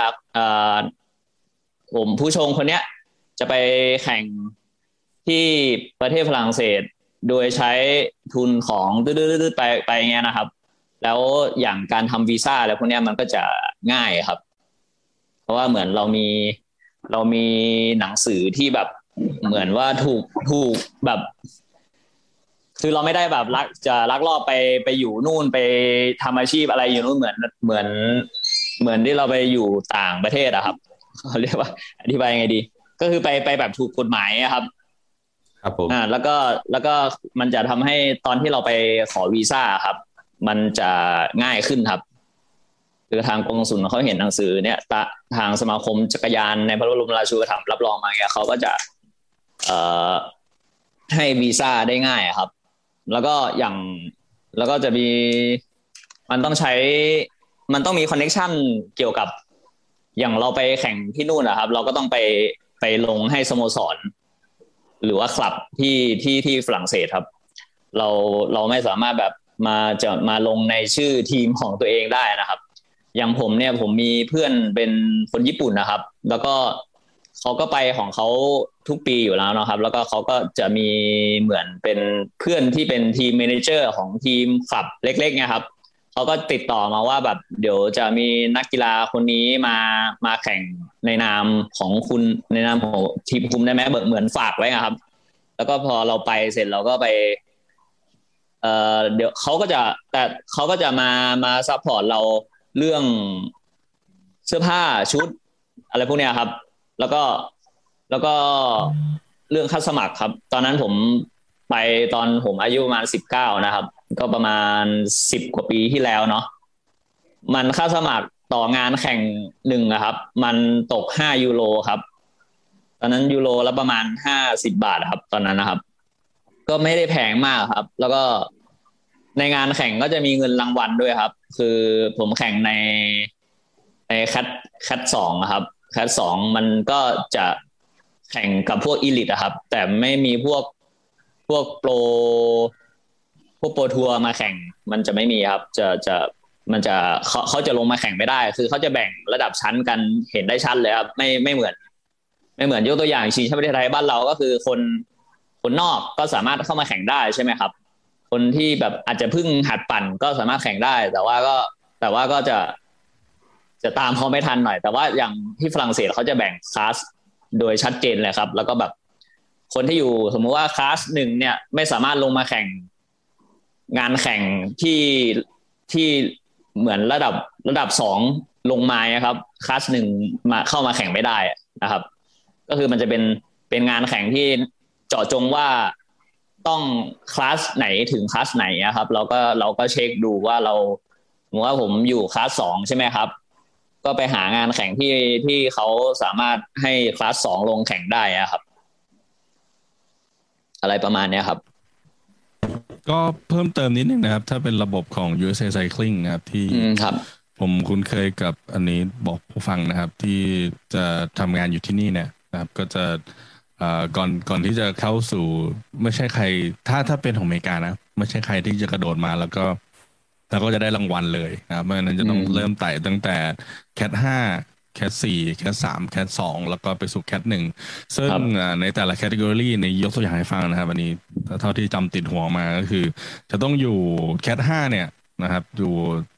ผมผู้ชงคนเนี้ยจะไปแข่งที่ประเทศฝรั่งเศสโดยใช้ทุนของดื้อๆไปเงี้ยนะครับแล้วอย่างการทำวีซ่าอะไรพวกนี้มันก็จะง่ายครับเพราะว่าเหมือนเรามีหนังสือที่แบบเหมือนว่าถูกแบบคือเราไม่ได้แบบลักลอบไปอยู่นู่นไปทำอาชีพอะไรอยู่นู่นเหมือนที่เราไปอยู่ต่างประเทศอะครับเขาเรียกว่าอธิบายยังไงดีก็คือไปแบบถูกกฎหมายครับครับผมแล้วก็มันจะทำให้ตอนที่เราไปขอวีซ่าครับมันจะง่ายขึ้นครับคือทางกงสุลเขาเห็นหนังสือเนี่ยทางสมาคมจักรยานในพระบรมราชูปถัมภ์รับรองมาเนี่ยเขาก็จะให้วีซ่าได้ง่ายครับแล้วก็จะมีมันต้องมีคอนเนคชั่นเกี่ยวกับอย่างเราไปแข่งที่นู่นนะครับเราก็ต้องไปลงให้สโมสรหรือว่าคลับที่ฝรั่งเศสครับเราไม่สามารถแบบมาลงในชื่อทีมของตัวเองได้นะครับอย่างผมเนี่ยผมมีเพื่อนเป็นคนญี่ปุ่นนะครับแล้วก็เขาก็ไปของเขาทุกปีอยู่แล้วนะครับแล้วก็เขาก็จะมีเหมือนเป็นเพื่อนที่เป็นทีมเมเนเจอร์ของทีมคลับเล็กๆนะครับเขาก็ติดต่อมาว่าแบบเดี๋ยวจะมีนักกีฬาคนนี้มาแข่งในนามของคุณในนามของทีมคุมได้ไหมเหมือนฝากไว้ครับแล้วก็พอเราไปเสร็จเราก็ไปเดี๋ยวเขาก็จะมาซัพพอร์ตเราเรื่องเสื้อผ้าชุดอะไรพวกเนี้ยครับแล้วก็เรื่องคัดสมัครครับตอนนั้นผมไปตอนผมอายุประมาณ19นะครับก็ประมาณ10กว่าปีที่แล้วเนาะมันค่าสมัครต่องานแข่ง1ครับมันตก5 ยูโรครับตอนนั้นยูโรละประมาณ50 บาทครับตอนนั้นนะครับก็ไม่ได้แพงมากครับแล้วก็ในงานแข่งก็จะมีเงินรางวัลด้วยครับคือผมแข่งในคัด2ครับคัด2มันก็จะแข่งกับพวกอีลิทครับแต่ไม่มีพวกโปรทัวร์มาแข่งมันจะไม่มีครับมันจะเขาจะลงมาแข่งไม่ได้คือเขาจะแบ่งระดับชั้นกันเห็นได้ชัดเลยครับไม่เหมือนยกตัวอย่างชิงแชมป์ประเทศไทยบ้านเราก็คือคนนอกก็สามารถเข้ามาแข่งได้ใช่ไหมครับคนที่แบบอาจจะเพิ่งหัดปั่นก็สามารถแข่งได้แต่ว่าก็จะตามเขาไม่ทันหน่อยแต่ว่าอย่างที่ฝรั่งเศสเขาจะแบ่งคลาสโดยชัดเจนเลยครับแล้วก็แบบคนที่อยู่สมมุติว่าคลาส1เนี่ยไม่สามารถลงมาแข่งงานแข่งที่เหมือนระดับ2ลงมาครับคลาส1มาเข้ามาแข่งไม่ได้นะครับก็คือมันจะเป็นงานแข่งที่เจาะจงว่าต้องคลาสไหนถึงคลาสไหนครับเราก็เช็คดูว่าผมอยู่คลาส2ใช่ไหมครับก็ไปหางานแข่งที่เขาสามารถให้คลาส2ลงแข่งได้ครับอะไรประมาณนี้ครับก็เพิ่มเติมนิดนึงนะครับถ้าเป็นระบบของ USA Cycling นะครับที่ผมคุ้นเคยกับอันนี้บอกผู้ฟังนะครับที่จะทำงานอยู่ที่นี่เนี่ยนะครับก็จะก่อนที่จะเข้าสู่ไม่ใช่ใครถ้าเป็นของอเมริกานะไม่ใช่ใครที่จะกระโดดมาแล้วก็จะได้รางวัลเลยนะครับเพราะฉะนั้นจะต้องเริ่มไต่ตั้งแต่แคท5แคท4แคท3แคท2แล้วก็ไปสู่แคท1ซึ่งในแต่ละแคตตากรีในยกตัวอย่างให้ฟังนะครับวันนี้เท่าที่จำติดหัวมาก็คือจะต้องอยู่แคท5เนี่ยนะครับอยู่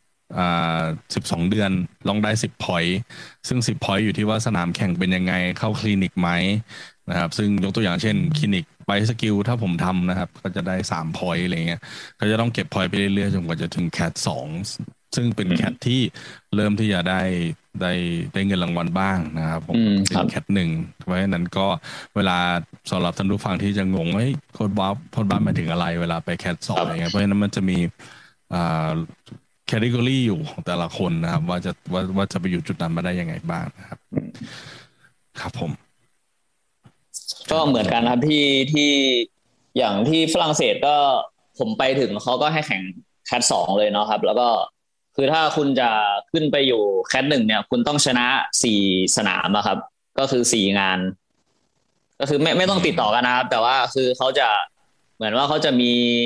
12 เดือนลองได้10 point ซึ่ง10 point อยู่ที่ว่าสนามแข่งเป็นยังไงเข้าคลินิกไหมนะครับซึ่งยกตัวอย่างเช่นคลินิกไปสกิลถ้าผมทำนะครับก็จะได้3 point อะไรเงี้ยก็จะต้องเก็บ point ไปเรื่อยๆจนกว่าจะถึงแคท2ซึ่งเป็นแคทที่เริ่มที่จะได้เงินรางวัลบ้างนะครับผมเป็นแคท1เพราะฉะนั้นก็เวลาสำหรับท่านผู้ฟังที่จะงงว่าโค้ดบัฟหมายถึงอะไรเวลาไปแคท2อะไรเงี้ยเพราะฉะนั้นมันจะมีแคตตากรีอยู่ของแต่ละคนนะครับว่าจะไปอยู่จุดนั้นมาได้ยังไงบ้างนะครับครับผมก็เหมือนกันครับที่อย่างที่ฝรั่งเศสก็ผมไปถึงเขาก็ให้แข่งแคท2เลยเนาะครับแล้วก็คือถ้าคุณจะขึ้นไปอยู่แคท1เนี่ยคุณต้องชนะ4สนามครับก็คือ4งานก็คือไม่ต้องติดต่อกันนะครับแต่ว่าคือเขาจะเหมือนว่าเขาจะ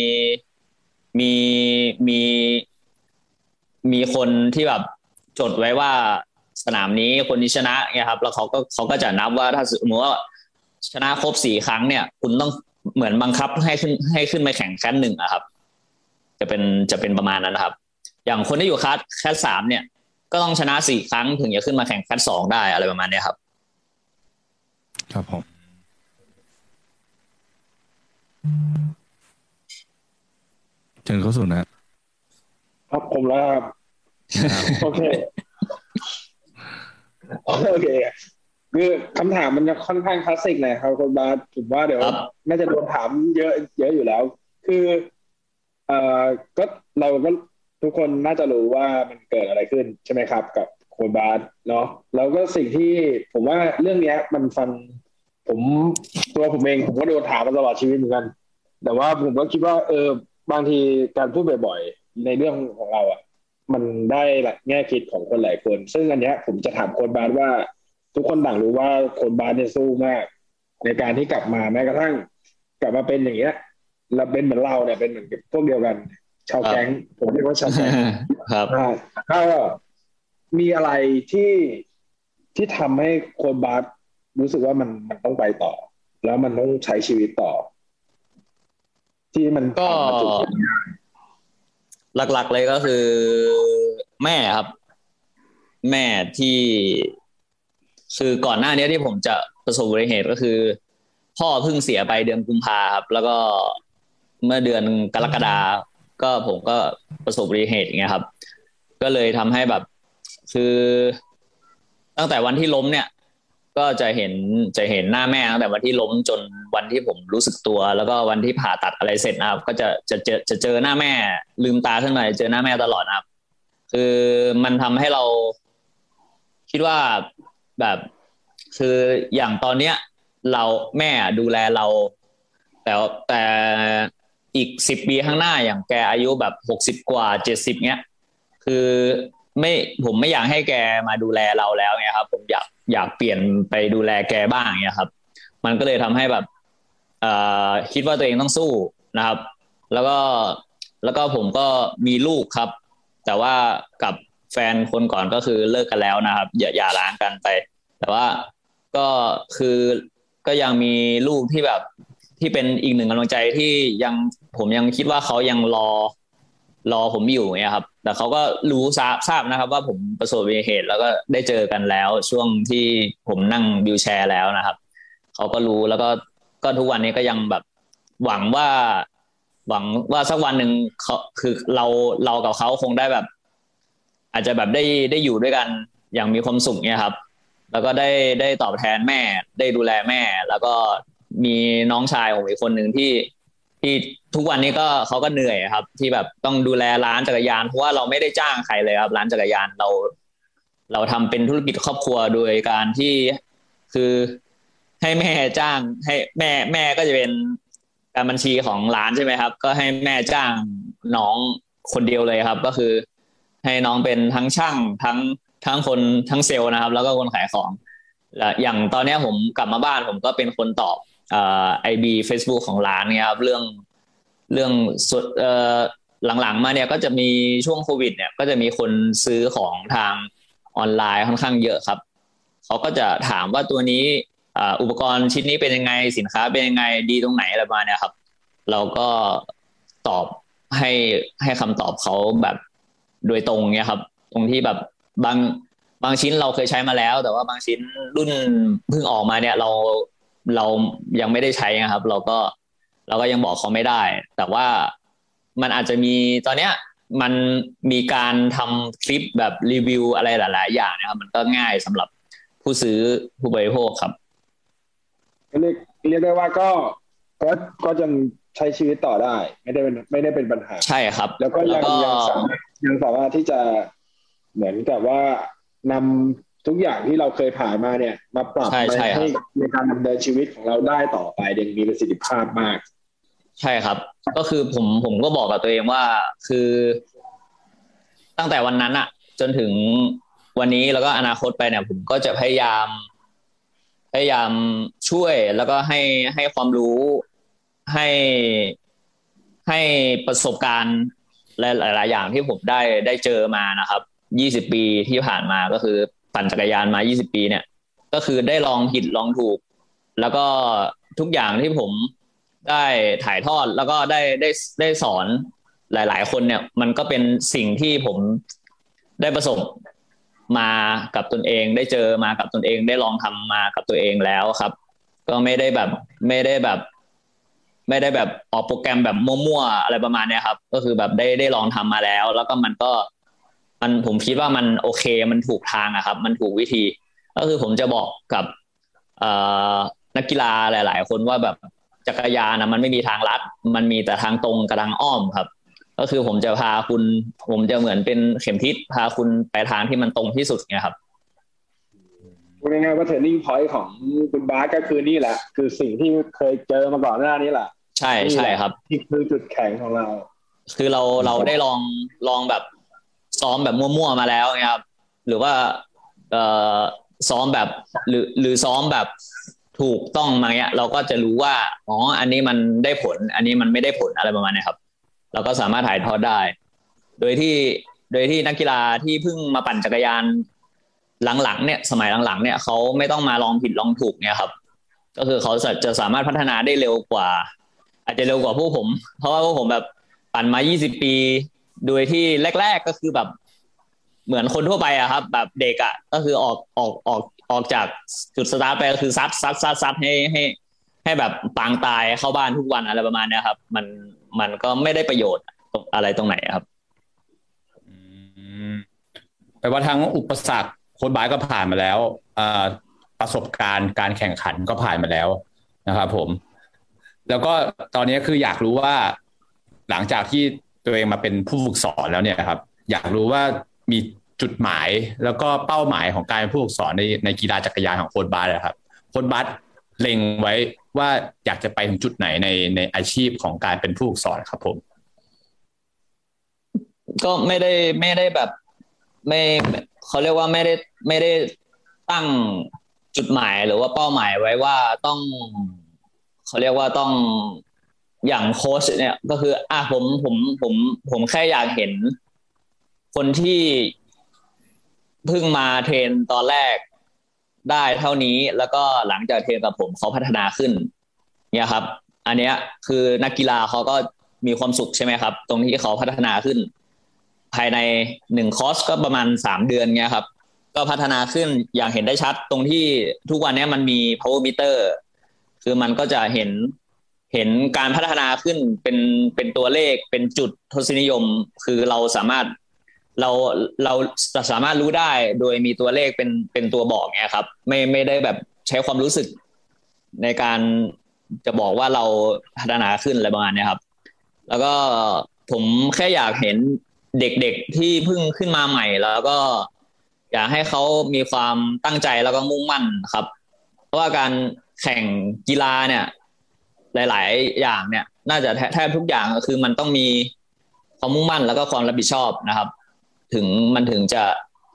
มีคนที่แบบจดไว้ว่าสนามนี้คนนี้ชนะเนี่ยครับแล้วเขาก็จะนับว่าถ้าสมมติว่าชนะครบ4 ครั้งเนี่ยคุณต้องเหมือนบังคับให้ขึ้นไปแข่งแคท1อะครับจะเป็นประมาณนั้นนะครับอย่างคนที่อยู่แคท3เนี่ยก็ต้องชนะ4 ครั้งถึงจะขึ้นมาแข่งแคท2ได้อะไรประมาณนี้ครับครับผมเชิญเข้าสู่นะครับผมแล้วครับโอเคคือคำถามมันจะค่อนข้างคลาสสิกเลยครับคุณบาสผมว่าเดี๋ยวน่าจะโดนถามเยอะอยู่แล้วคือก็เราก็ทุกคนน่าจะรู้ว่ามันเกิดอะไรขึ้นใช่ไหมครับกับโค้ชบาสเนาะแล้วก็สิ่งที่ผมว่าเรื่องนี้มันฟังตัวผมเองผมก็โดนถามมาตลอดชีวิตเหมือนกันแต่ว่าผมก็คิดว่าบางทีการพูดบ่อยๆในเรื่องของเราอ่ะมันได้แง่คิดของคนหลายคนซึ่งอันเนี้ยผมจะถามโค้ชบาสว่าทุกคนต่างรู้ว่าโค้ชบาสเนี่ยสู้มากในการที่กลับมาแม้กระทั่งกลับมาเป็นอย่างเงี้ยเราเป็นเหมือนเราเนี่ยเป็นเหมือนพวกเดียวกันชาวแก๊งผมเรียกว่าชาวแก๊งครับก็มีอะไรที่ทำให้โค้ชบาสรู้สึกว่ามันต้องไปต่อแล้วมันต้องใช้ชีวิตต่อที่มันก็หลักๆเลยก็คือแม่ครับแม่ที่คือก่อนหน้านี้ที่ผมจะประสบอุบัติเหตุก็คือพ่อเพิ่งเสียไปเดือนกุมภาครับแล้วก็เมื่อเดือนกรกฎาก็ผมก็ประสบอุบัติเหตุอย่างเงี้ยครับก็เลยทำให้แบบคือตั้งแต่วันที่ล้มเนี่ยก็จะเห็นหน้าแม่ตั้งแต่วันที่ล้มจนวันที่ผมรู้สึกตัวแล้วก็วันที่ผ่าตัดอะไรเสร็จนะครับก็จะเจอหน้าแม่ลืมตาขึ้นมาเจอหน้าแม่ตลอดนะครับคือมันทำให้เราคิดว่าคืออย่างตอนเนี้ยเราแม่ดูแลเราแต่อีก10 ปีข้างหน้าอย่างแกอายุแบบ60กว่า70เนี้ยคือผมไม่อยากให้แกมาดูแลเราแล้วไงครับผมอยากเปลี่ยนไปดูแลแกบ้างเงี้ยครับมันก็เลยทำให้แบบคิดว่าตัวเองต้องสู้นะครับแล้วก็ผมก็มีลูกครับแต่ว่ากับแฟนคนก่อนก็คือเลิกกันแล้วนะครับอย่าร้างกันไปแต่ว่าก็คือก็ยังมีลูกที่แบบที่เป็นอีกหนึ่งกำลังใจที่ผมยังคิดว่าเขายังรอผมอยู่เนี่ยครับแต่เขาก็รู้ทราบนะครับว่าผมประสบอุบัติเหตุแล้วก็ได้เจอกันแล้วช่วงที่ผมนั่งวีลแชร์แล้วนะครับเขาก็รู้แล้วก็ทุกวันนี้ก็ยังแบบหวังว่าสักวันหนึ่งเขาคือเรากับเขาคงได้แบบอาจจะแบบได้อยู่ด้วยกันอย่างมีความสุขเนี่ยครับแล้วก็ได้ตอบแทนแม่ได้ดูแลแม่แล้วก็มีน้องชายผมอีกคนหนึ่งที่ทุกวันนี้ก็เขาก็เหนื่อยครับที่แบบต้องดูแลร้านจักรยานเพราะว่าเราไม่ได้จ้างใครเลยครับร้านจักรยานเราทำเป็นธุรกิจครอบครัวโดยการที่คือให้แม่จ้างให้แม่ก็จะเป็นการบัญชีของร้านใช่ไหมครับก็ให้แม่จ้างน้องคนเดียวเลยครับก็คือให้น้องเป็นทั้งช่างทั้งคนทั้งเซลล์นะครับแล้วก็คนขายของอย่างตอนนี้ผมกลับมาบ้านผมก็เป็นคนตอบIB Facebook ของร้านเนี่ยครับเรื่องสุดหลังๆมาเนี่ยก็จะมีช่วงโควิดเนี่ยก็จะมีคนซื้อของทางออนไลน์ค่อนข้างเยอะครับเขาก็จะถามว่าตัวนี้อุปกรณ์ชิ้นนี้เป็นยังไงสินค้าเป็นยังไงดีตรงไหนอะไรประมาณนี้ครับเราก็ตอบให้คำตอบเขาแบบโดยตรงเนี่ยครับตรงที่แบบบางชิ้นเราเคยใช้มาแล้วแต่ว่าบางชิ้นรุ่นเพิ่งออกมาเนี่ยเรายังไม่ได้ใช้นะครับเราก็ยังบอกเขาไม่ได้แต่ว่ามันอาจจะมีตอนเนี้ยมันมีการทำคลิปแบบรีวิวอะไรหลายๆอย่างนะครับมันก็ง่ายสำหรับผู้ซื้อผู้บริโภคครับเรียกได้ว่าก็ยังใช้ชีวิตต่อได้ไม่ได้เป็นปัญหาใช่ครับแล้วก็ยังสามารถที่จะเหมือนกับว่านำทุกอย่างที่เราเคยผ่านมาเนี่ยมาปรับให้ในการดำเนินชีวิตของเราได้ต่อไปยังมีประสิทธิภาพมากใช่ครับก็คือผมก็บอกกับตัวเองว่าคือตั้งแต่วันนั้นอะจนถึงวันนี้แล้วก็อนาคตไปเนี่ยผมก็จะพยายามช่วยแล้วก็ให้ความรู้ให้ประสบการณ์หลายๆอย่างที่ผมได้เจอมานะครับ20 ปีที่ผ่านมาก็คือปั่นจักรยานมา20 ปีเนี่ยก็คือได้ลองผิดลองถูกแล้วก็ทุกอย่างที่ผมได้ถ่ายทอดแล้วก็ได้สอนหลายๆคนเนี่ยมันก็เป็นสิ่งที่ผมได้ประสบมากับตนเองได้เจอมากับตนเองได้ลองทำมากับตัวเองแล้วครับก็ไม่ได้แบบออกโปรแกรมแบบมั่วๆอะไรประมาณนี้ครับก็คือแบบได้ลองทำมาแล้วแล้วก็ผมคิดว่ามันโอเคมันถูกทางอะครับมันถูกวิธีก็คือผมจะบอกกับนักกีฬาหลายๆคนว่าแบบจักรยานนะมันไม่มีทางลัดมันมีแต่ทางตรงกับทางอ้อมครับก็คือผมจะเหมือนเป็นเข็มทิศพาคุณไปทางที่มันตรงที่สุดไงครับพูดง่ายๆว่า turning point ของคุณบาสก็คือนี่แหละคือสิ่งที่เคยเจอมาก่อนหน้านี้แหละใช่ครับที่คือจุดแข็งของเราคือเราได้ลองแบบซ้อมแบบมั่วๆมาแล้วไงครับหรือว่าซ้อมแบบหรือซ้อมแบบถูกต้องมาเงี้ยเราก็จะรู้ว่าอ๋ออันนี้มันได้ผลอันนี้มันไม่ได้ผลอะไรประมาณนี้ครับเราก็สามารถถ่ายทอดได้โดยที่นักกีฬาที่เพิ่งมาปั่นจักรยานหลังๆเนี่ยสมัยหลังๆเนี่ยเขาไม่ต้องมาลองผิดลองถูกเนี่ยครับก็คือเขาจะสามารถพัฒนาได้เร็วกว่าอาจจะเร็วกว่าพวกผมเพราะว่าพวกผมแบบปั่นมา20 ปีโดยที่แรกๆก็คือแบบเหมือนคนทั่วไปอะครับแบบเด็กอะก็คือออกจากจุดสตาร์ทไปก็คือซัดให้แบบปางตายเข้าบ้านทุกวันอะไรประมาณนี้ครับมันก็ไม่ได้ประโยชน์อะไรตรงไหนครับแปลว่าทั้งอุปสรรคโค้ชบาสก็ผ่านมาแล้วประสบการณ์การแข่งขันก็ผ่านมาแล้วนะครับผมแล้วก็ตอนนี้คืออยากรู้ว่าหลังจากที่ตัวเองมาเป็นผู้ฝึกสอนแล้วเนี่ยครับอยากรู้ว่ามีจุดหมายแล้วก็เป้าหมายของการเป็นผู้ฝึกสอนในกีฬาจักรยานของโค้ชบาสนะครับโค้ชบาสเล็งไว้ว่าอยากจะไปถึงจุดไหนในอาชีพของการเป็นผู้ฝึกสอนครับผมก็ไม่ได้แบบไม่เขาเรียกว่าไม่ได้ตั้งจุดหมายหรือว่าเป้าหมายไว้ว่าต้องเขาเรียกว่าต้องอย่างโค้ชเนี่ยก็คือผมแค่อยากเห็นคนที่เพิ่งมาเทรนตอนแรกได้เท่านี้แล้วก็หลังจากเทรนกับผมเขาพัฒนาขึ้นเนี่ยครับอันเนี้ยคือนักกีฬาเขาก็มีความสุขใช่ไหมครับตรงที่เขาพัฒนาขึ้นภายใน1คอร์สก็ประมาณ3 เดือนเงี้ยครับก็พัฒนาขึ้นอย่างเห็นได้ชัดตรงที่ทุกวันนี้มันมี power meter คือมันก็จะเห็นการพัฒนาขึ้นเป็นตัวเลขเป็นจุดทศนิยมคือเราสามารถรู้ได้โดยมีตัวเลขเป็นตัวบอกเงี้ยครับไม่ได้แบบใช้ความรู้สึกในการจะบอกว่าเราพัฒนาขึ้นอะไรประมาณนี้ครับแล้วก็ผมแค่อยากเห็นเด็กๆที่เพิ่งขึ้นมาใหม่แล้วก็อยากให้เขามีความตั้งใจแล้วก็มุ่งมั่นครับเพราะว่าการแข่งกีฬาเนี่ยหลายๆอย่างเนี่ยน่าจะแทบทุกอย่างก็คือมันต้องมีความมุ่งมั่นแล้วก็ความรับผิดชอบนะครับถึงจะ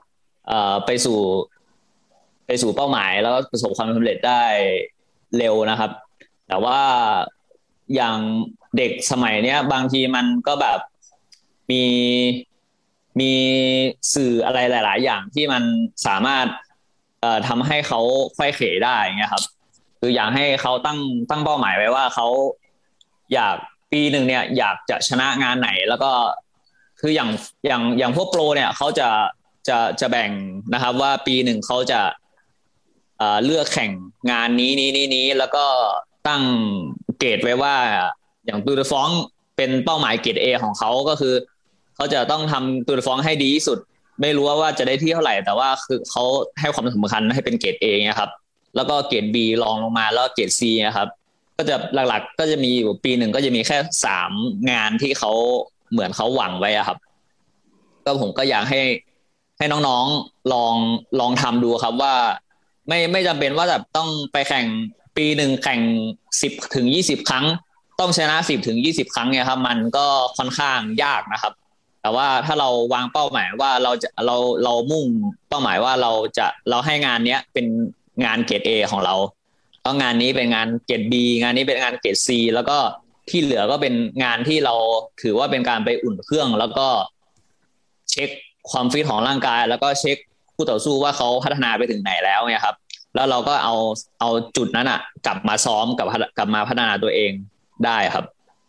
ไปสู่เป้าหมายแล้วก็ประสบความสำเร็จได้เร็วนะครับแต่ว่าอย่างเด็กสมัยเนี้ยบางทีมันก็แบบมีมีสื่ออะไรหลายๆอย่างที่มันสามารถทำให้เขาไขว้เขวได้เงี้ยครับคืออยากให้เขาตั้งเป้าหมายไว้ว่าเขาอยากปีหนึ่งเนี่ยอยากจะชนะงานไหนแล้วก็คืออย่างพวกโปรเนี่ยเขาจะแบ่งนะครับว่าปีหนึ่งเขาจะเลือกแข่งงานนี้แล้วก็ตั้งเกรดไว้ว่าอย่างตูร์ดฟองเป็นเป้าหมายเกรด A ของเขาก็คือเขาจะต้องทำตูร์ดฟองให้ดีที่สุดไม่รู้ว่าจะได้ที่เท่าไหร่แต่ว่าคือเขาให้ความสำคัญให้เป็นเกรด A นะครับแล้วก็เกรด B รองลงมาแล้วเกรด C นะครับก็จะหลักๆก็จะมีอยู่ปีหนึ่งก็จะมีแค่3งานที่เขาเหมือนเขาหวังไว้ครับก็ผมก็อยากให้น้องๆลองทำดูครับว่าไม่จำเป็นว่าแบบต้องไปแข่งปีหนึ่งแข่ง10 ถึง 20 ครั้งต้องชนะ10 ถึง 20 ครั้งเนี่ยครับมันก็ค่อนข้างยากนะครับแต่ว่าถ้าเราวางเป้าหมายว่าเรามุ่งเป้าหมายว่าเราให้งานเนี้ยเป็นงานเกรด A ของเราแล้วงานนี้เป็นงานเกรด B งานนี้เป็นงานเกรด C แล้วก็ที่เหลือก็เป็นงานที่เราถือว่าเป็นการไปอุ่นเครื่องแล้วก็เช็คความฟิตของร่างกายแล้วก็เช็คคู่ต่อสู้ว่าเขาพัฒนาไปถึงไหนแล้วเนี่ยครับแล้วเราก็เอาจุดนั้นอ่ะกลับมาซ้อมกลับมาพัฒนาตัวเองได้ครับ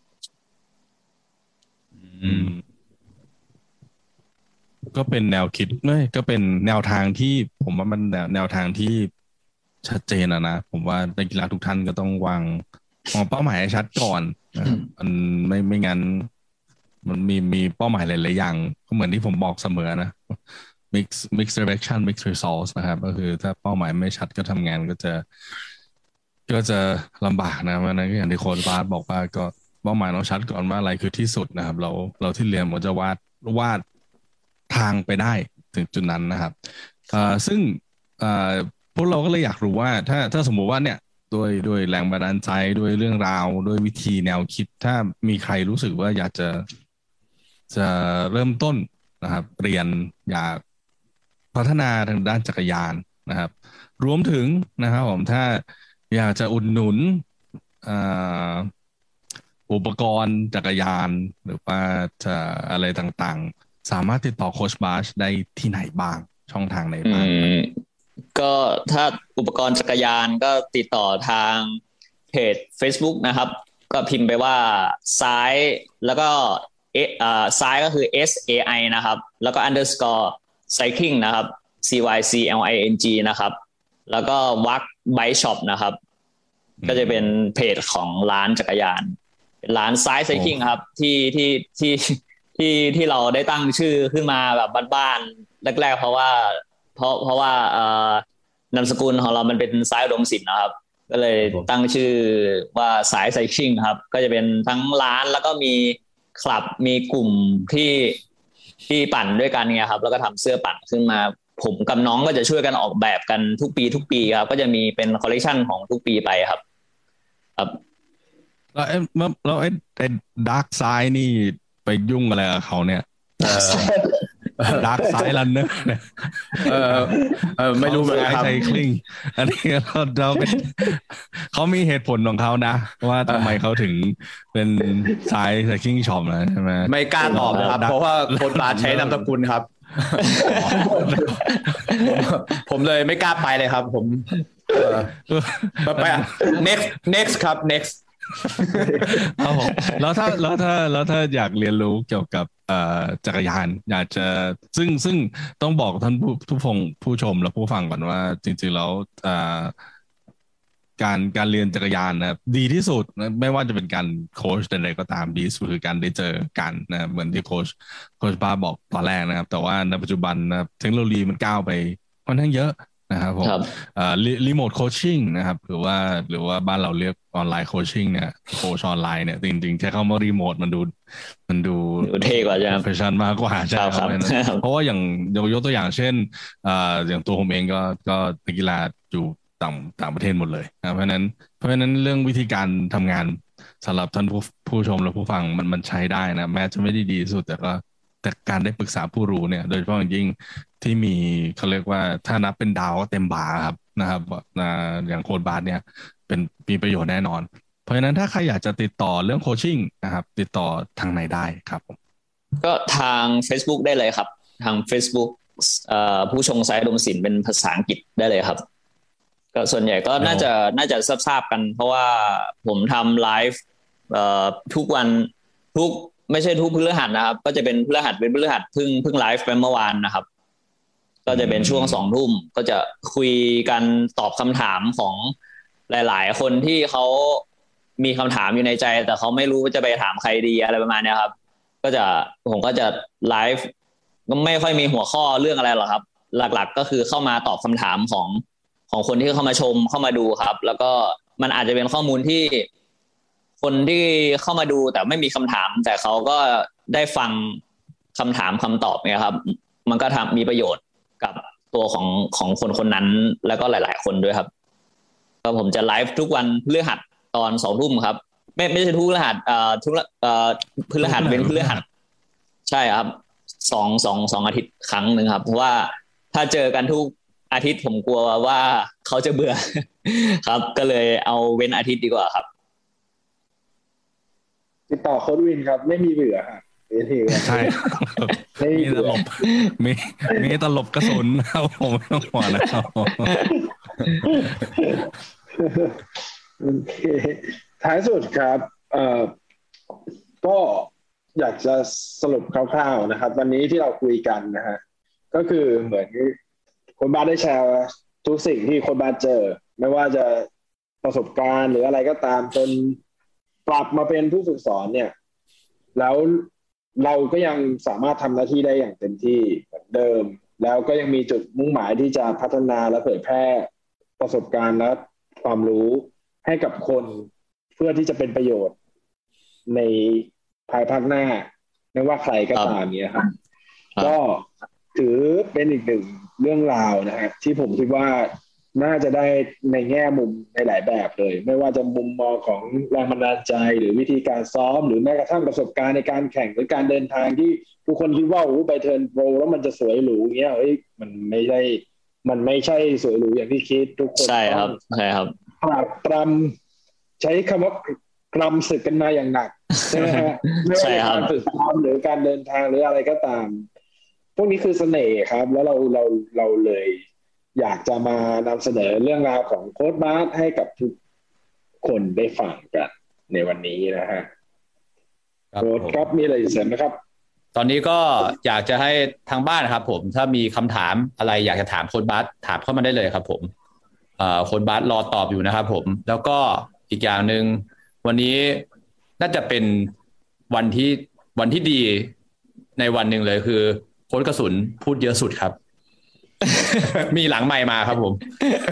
ก็เป็นแนวคิดก็เป็นแนวทางที่ผมว่ามันแนวทางที่ชัดเจนนะผมว่านักกีฬาทุกท่านก็ต้องวางเป้าหมายให้ชัดก่อนมันไม่งั้นมันมีเป้าหมายหลายๆอย่างก็เหมือนที่ผมบอกเสมอนะ mix direction mix results นะครับก็คือถ้าเป้าหมายไม่ชัดก็ทำงานก็จะลำบากนะวันนั้นก็อย่างที่โค้ชบาสบอกว่าก็เป้าหมายต้องชัดก่อนว่าอะไรคือที่สุดนะครับเราที่เรียนมันจะวาดทางไปได้ถึงจุดนั้นนะครับซึ่งพวกเราก็เลยอยากรู้ว่าถ้าสมมุติว่าเนี่ยด้วยแรงบันดาลใจด้วยเรื่องราวด้วยวิธีแนวคิดถ้ามีใครรู้สึกว่าอยากจะเริ่มต้นนะครับเรียนอยากพัฒนาทางด้านจักรยานนะครับรวมถึงนะครับผมถ้าอยากจะอุดหนุนอุปกรณ์จักรยานหรือว่าจะอะไรต่างๆสามารถติดต่อโค้ชบาชได้ที่ไหนบ้างช่องทางไหนบ้างก็ถ้าอุปกรณ์จักรยานก็ติดต่อทางเพจ Facebook นะครับก็พิมพ์ไปว่าซ้ายแล้วก็ซ้ายก็คือ SAI นะครับแล้วก็ underscore cycling นะครับ CYCLING นะครับแล้วก็วักไบค์ช็อปนะครับก็จะเป็นเพจของร้านจักรยานเป็นร้านซ้ายไซคลิงครับที่เราได้ตั้งชื่อขึ้นมาแบบบ้านๆแรกๆเพราะว่านามสกุลของเรามันเป็นซ้ายอุดมศิลป์นะครับก็เลยตั้งชื่อว่าสายไซคลิงครับก็จะเป็นทั้งร้านแล้วก็มีคลับมีกลุ่มที่ปั่นด้วยกันเนี่ยครับแล้วก็ทำเสื้อปั่นขึ้นมาผมกับน้องก็จะช่วยกันออกแบบกันทุกปีครับก็จะมีเป็นคอลเลคชันของทุกปีไปครับแล้วไอ้ดาร์กไซด์นี่ไปยุ่งอะไรกับเขาเนี่ยดาร์กไซด์รันเนอร์ไม่รู้เหมือนกันครับไซคลิงอันนี้เราเป็นเขามีเหตุผลของเขานะว่าทำไมเขาถึงเป็นไซคลิงช็อปนะใช่ไหมไม่กล้าตอบนะครับเพราะว่าคนบาใช้นามสกุลครับผมเลยไม่กล้าไปเลยครับผมไป next ครับ next แล้วถ้าอยากเรียนรู้เกี่ยวกับจักรยานอยากจะซึ่งต้องบอกท่านผู้ชมและผู้ฟังก่อนว่าจริงๆแล้วการเรียนจักรยานนะดีที่สุดไม่ว่าจะเป็นการโค้ชใดๆก็ตามดีที่สุดคือการได้เจอกันนะเหมือนที่โค้ชบ้าบอกตอนแรกนะครับแต่ว่าในปัจจุบันนะเทคโนโลยีมันก้าวไปค่อนข้างเยอะนะครับผมรีโมทโคชชิ่งนะครับหรือว่าบ้านเราเรียกออนไลน์โคชชิ่งเนี่ยโคชออนไลน์เนี่ยจริงๆใช้คำว่ารีโมทมันดูเท่กว่าใช่ไหมโปรเฟชชั่นมากกว่าใช่ครับเพราะว่าอย่างยกตัวอย่างเช่นอย่างตัวผมเองก็นักกีฬาอยู่ต่างประเทศหมดเลยนะเพราะฉะนั้นเรื่องวิธีการทำงานสำหรับท่านผู้ชมและผู้ฟังมันใช้ได้นะแม้จะไม่ได้ดีที่สุดแต่การได้ปรึกษาผู้รู้เนี่ยโดยเฉพาะอย่างยิ่งที่มีเขาเรียกว่าถ้านับเป็นดาวก็เต็มบาร์ครับนะครับอย่างโค้ชบาสเนี่ยมีประโยชน์แน่นอนเพราะฉะนั้นถ้าใครอยากจะติดต่อเรื่องโคชชิ่งนะครับติดต่อทางไหนได้ครับผมก็ทาง Facebook ได้เลยครับทาง Facebook ผู้ชงสายดมศิลป์เป็นภาษาอังกฤษได้เลยครับก็ส่วนใหญ่ก็น่าจะทราบกันเพราะว่าผมทำไลฟ์ทุกวันไม่ใช่ทุกพฤหัสนะครับก็จะเป็นพฤหัสเพิ่งไลฟ์ไปเมื่อวานนะครับก็จะเป็นช่วง2 ทุ่มก็จะคุยกันตอบคำถามของหลายๆคนที่เขามีคำถามอยู่ในใจแต่เขาไม่รู้ว่าจะไปถามใครดีอะไรประมาณนี้ครับผมก็จะไลฟ์ก็ไม่ค่อยมีหัวข้อเรื่องอะไรหรอกครับหลักๆก็คือเข้ามาตอบคำถามของคนที่เข้ามาชมเข้ามาดูครับแล้วก็มันอาจจะเป็นข้อมูลที่คนที่เข้ามาดูแต่ไม่มีคำถามแต่เขาก็ได้ฟังคำถามคำตอบเนี่ยครับมันก็มีประโยชน์กับตัวของคนนั้นแล้วก็หลายๆคนด้วยครับก็ผมจะไลฟ์ทุกวันพฤหัสตอน2 ทุ่มครับไม่ใช่ทุกพฤหัสพฤหัสเป็นพฤหัสใช่ครับ2อาทิตย์ครั้งนึงครับเพราะว่าถ้าเจอกันทุกอาทิตย์ผมกลัวว่าเขาจะเบื่อครับก็เลยเอาเว้นอาทิตย์ดีกว่าครับติดต่อโค้ชวินครับไม่มีเบื่อครับใช่มีตลบมีตลบกระสุนครับผมไม่ต้องห่วงนะครับโอเคท้ายสุดครับก็อยากจะสรุปคร่าวๆนะครับวันนี้ที่เราคุยกันนะฮะก็คือเหมือนคนบ้านได้แชร์ทุกสิ่งที่คนบ้านเจอไม่ว่าจะประสบการณ์หรืออะไรก็ตามจนปรับมาเป็นผู้ฝึกสอนเนี่ยแล้วเราก็ยังสามารถทำหน้าที่ได้อย่างเต็มที่เหมือนเดิมแล้วก็ยังมีจุดมุ่งหมายที่จะพัฒนาและเผยแพร่ประสบการณ์และความรู้ให้กับคนเพื่อที่จะเป็นประโยชน์ในภายภาคหน้าไม่ว่าใครก็ตามเนี่ยครับก็ถือเป็นอีกหนึ่งเรื่องราวนะฮะที่ผมคิดว่าน่าจะได้ในแง่มุมในหลายแบบเลยไม่ว่าจะมุมมองของแรงบันดาลใจหรือวิธีการซ้อมหรือแม้กระทั่งประสบการณ์ในการแข่งหรือการเดินทางที่ทุกคนคิดว่าไปเทิร์นโปรแล้วมันจะสวยหรูเงี้ยมันไม่ใช่สวยหรูอย่างที่คิดทุกคนใช่ครับปราบปรำใช้คำว่ากรำศึกกันมาอย่างหนักใช่ไหมฮะไม่ว่าการฝึกซ้อมหรือการเดินทางหรืออะไรก็ตามพวกนี้คือเสน่ห์ครับแล้วเราเลยอยากจะมานำเสนอเรื่องราวของโค้ชบาสให้กับทุกคนได้ฟังกันในวันนี้นะฮะโค้ชครับมีอะไรเสริมไหมครับตอนนี้ก็อยากจะให้ทางบ้านครับผมถ้ามีคำถามอะไรอยากจะถามโค้ชบาสถามเข้ามาได้เลยครับผมโค้ชบาสรอตอบอยู่นะครับผมแล้วก็อีกอย่างนึงวันนี้น่าจะเป็นวันที่ดีในวันหนึ่งเลยคือโค้ชกระสุนพูดเยอะสุดครับ มีหลังไมค์มาครับผม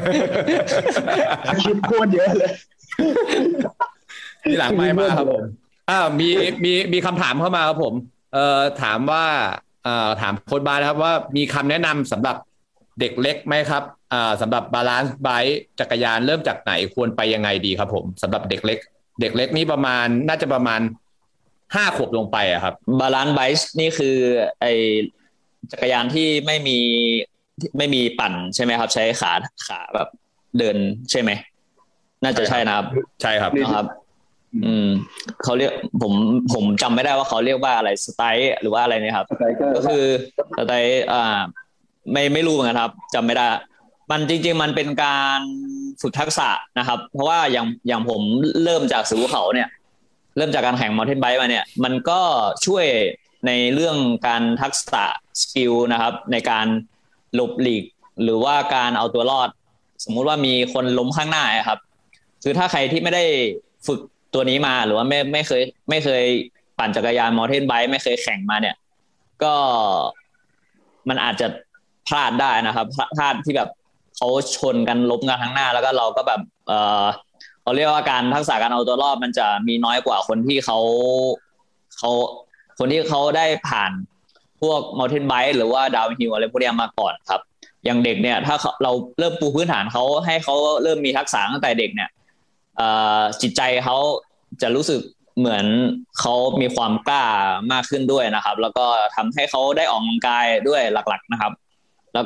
คิดพูดเยอะเลยมีหลังไมค์มาครับผมมีคำถามเข้ามาครับผมถามว่าถามโค้ชบาสนะครับว่ามีคำแนะนำสำหรับเด็กเล็กไหมครับสำหรับบาลานซ์ไบค์จักรยานเริ่มจากไหนควรไปยังไงดีครับผมสำหรับเด็กเล็กนี่น่าจะประมาณ5 ขวบลงไปอะครับบาลานซ์ไบค์นี่คือไอจักรยานที่ไม่มีปั่นใช่ไหมครับใช้ขาแบบเดินใช่ไหมน่าจะใช่นะครับใช่ครับนะครับเขาเรียกผมจำไม่ได้ว่าเขาเรียกว่าอะไรสไตล์หรือว่าอะไรนะครับก็คือสไตล์ไม่รู้เหมือนกันครับจำไม่ได้มันจริงๆมันเป็นการฝึกทักษะนะครับเพราะว่าอย่างผมเริ่มจากสู่เขาเนี่ยเริ่มจากการแข่งมอเตอร์ไบค์มาเนี่ยมันก็ช่วยในเรื่องการทักษะสกิลนะครับในการหลบหลีกหรือว่าการเอาตัวรอดสมมุติว่ามีคนล้มข้างหน้าครับคือถ้าใครที่ไม่ได้ฝึกตัวนี้มาหรือว่าไม่เคยปั่นจักรยานมอเตอร์ไบค์ไม่เคยแข่งมาเนี่ยก็มันอาจจะพลาดได้นะครับพลาดที่แบบเขาชนกันล้มกันข้างหน้าแล้วก็เราก็แบบเขาเรียกว่าการทักษะการเอาตัวรอดมันจะมีน้อยกว่าคนที่เขาคนที่เขาได้ผ่านพวก mountain bike หรือว่า downhill อะไรพวกนี้มาก่อนครับอย่างเด็กเนี่ยถ้าเราเริ่มปูพื้นฐานเขาให้เขาเริ่มมีทักษะตั้งแต่เด็กเนี่ยจิตใจเขาจะรู้สึกเหมือนเขามีความกล้ามากขึ้นด้วยนะครับแล้วก็ทำให้เขาได้ออกกำลังกายด้วยหลักๆนะครับแล้ว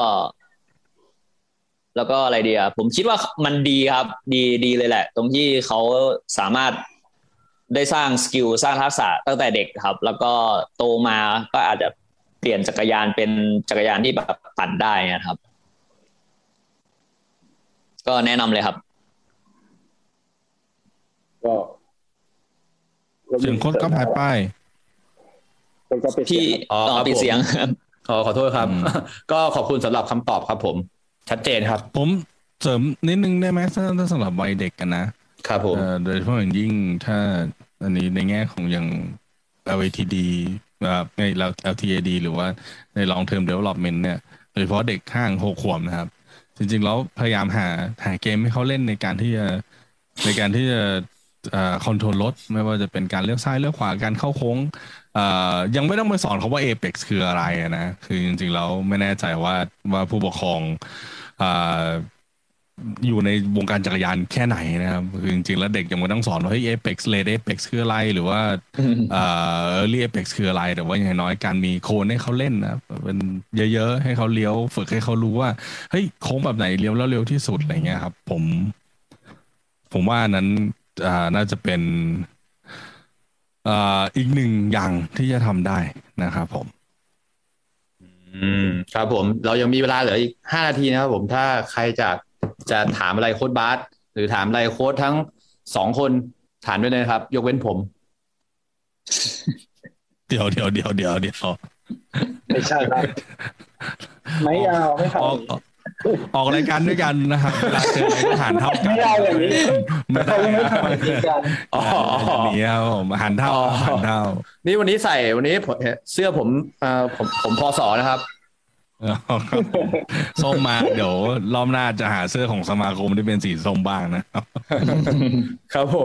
ก็อะไรดีอ่ะผมคิดว่ามันดีครับดีเลยแหละตรงที่เขาสามารถได้สร้างสกิลสร้างทักษะตั้งแต่เด็กครับแล้วก็โตมาก็อาจจะเปลี่ยนจักรยานเป็นจักรยานที่แบบปั่นได้นะครับก็แนะนำเลยครับก็เสียงโค้ดก็หายไปที่ปิดเสียงขอโทษครับก็ขอบคุณสำหรับคำตอบครับผมชัดเจนครับผมเสริมนิดนึงได้ไหมถ้าสำหรับวัยเด็กกันนะครับผมโดยเฉพาะอย่างยิ่งถ้าอันนี้ในแง่ของอย่าง LATD ใน LTAD หรือว่าใน Long Term Development เนี่ยโดยเฉพาะเด็ก5-6 ขวบนะครับจริงๆแล้วพยายามหาเกมให้เขาเล่นในการที่จะคอนโทรลรถไม่ว่าจะเป็นการเลี้ยวซ้ายเลี้ยวขวาการเข้าโค้งยังไม่ต้องไปสอนเขาว่า Apex คืออะไรนะคือจริงๆแล้วไม่แน่ใจว่าผู้ปกครองอยู่ในวงการจักรยานแค่ไหนนะครับคือจริงๆแล้วเด็กยังไม่ต้องสอนว่าเฮ้ย Apex Late Apex คืออะไรหรือว่าEarly Apex คืออะไรแต่ว่าอย่างน้อยการมีโค้ดให้เขาเล่นนะเป็นเยอะๆให้เขาเลี้ยวฝึกให้เขารู้ว่าเฮ้ยโค้งแบบไหนเลี้ยวแล้วเร็วที่สุดอะไรเงี้ยครับผมว่านั้นน่าจะเป็นอีกหนึ่งอย่างที่จะทำได้นะครับผมครับผมเรายังมีเวลาเหลืออีก5 นาทีนะครับผมถ้าใครจะถามอะไรโค้ชบาสหรือถามอะไรโค้ชทั้ง2 คนถามด้วยนะครับยกเว้นผมเดี๋ยวไม่ใช่ครับไม่ยาวไม่ครับออกรายการด้วยกันนะครับเวลาเจออะไรก็หันเท่ากันไม่ได้อย่างนี้ไม่ได้กันนี่ครับผมหันเท่านี่วันนี้เสื้อผมพอสอนะครับส้มมาเดี๋ยวรอบหน้าจะหาเสื้อของสมาคมที่เป็นสีส้มบ้างครับผม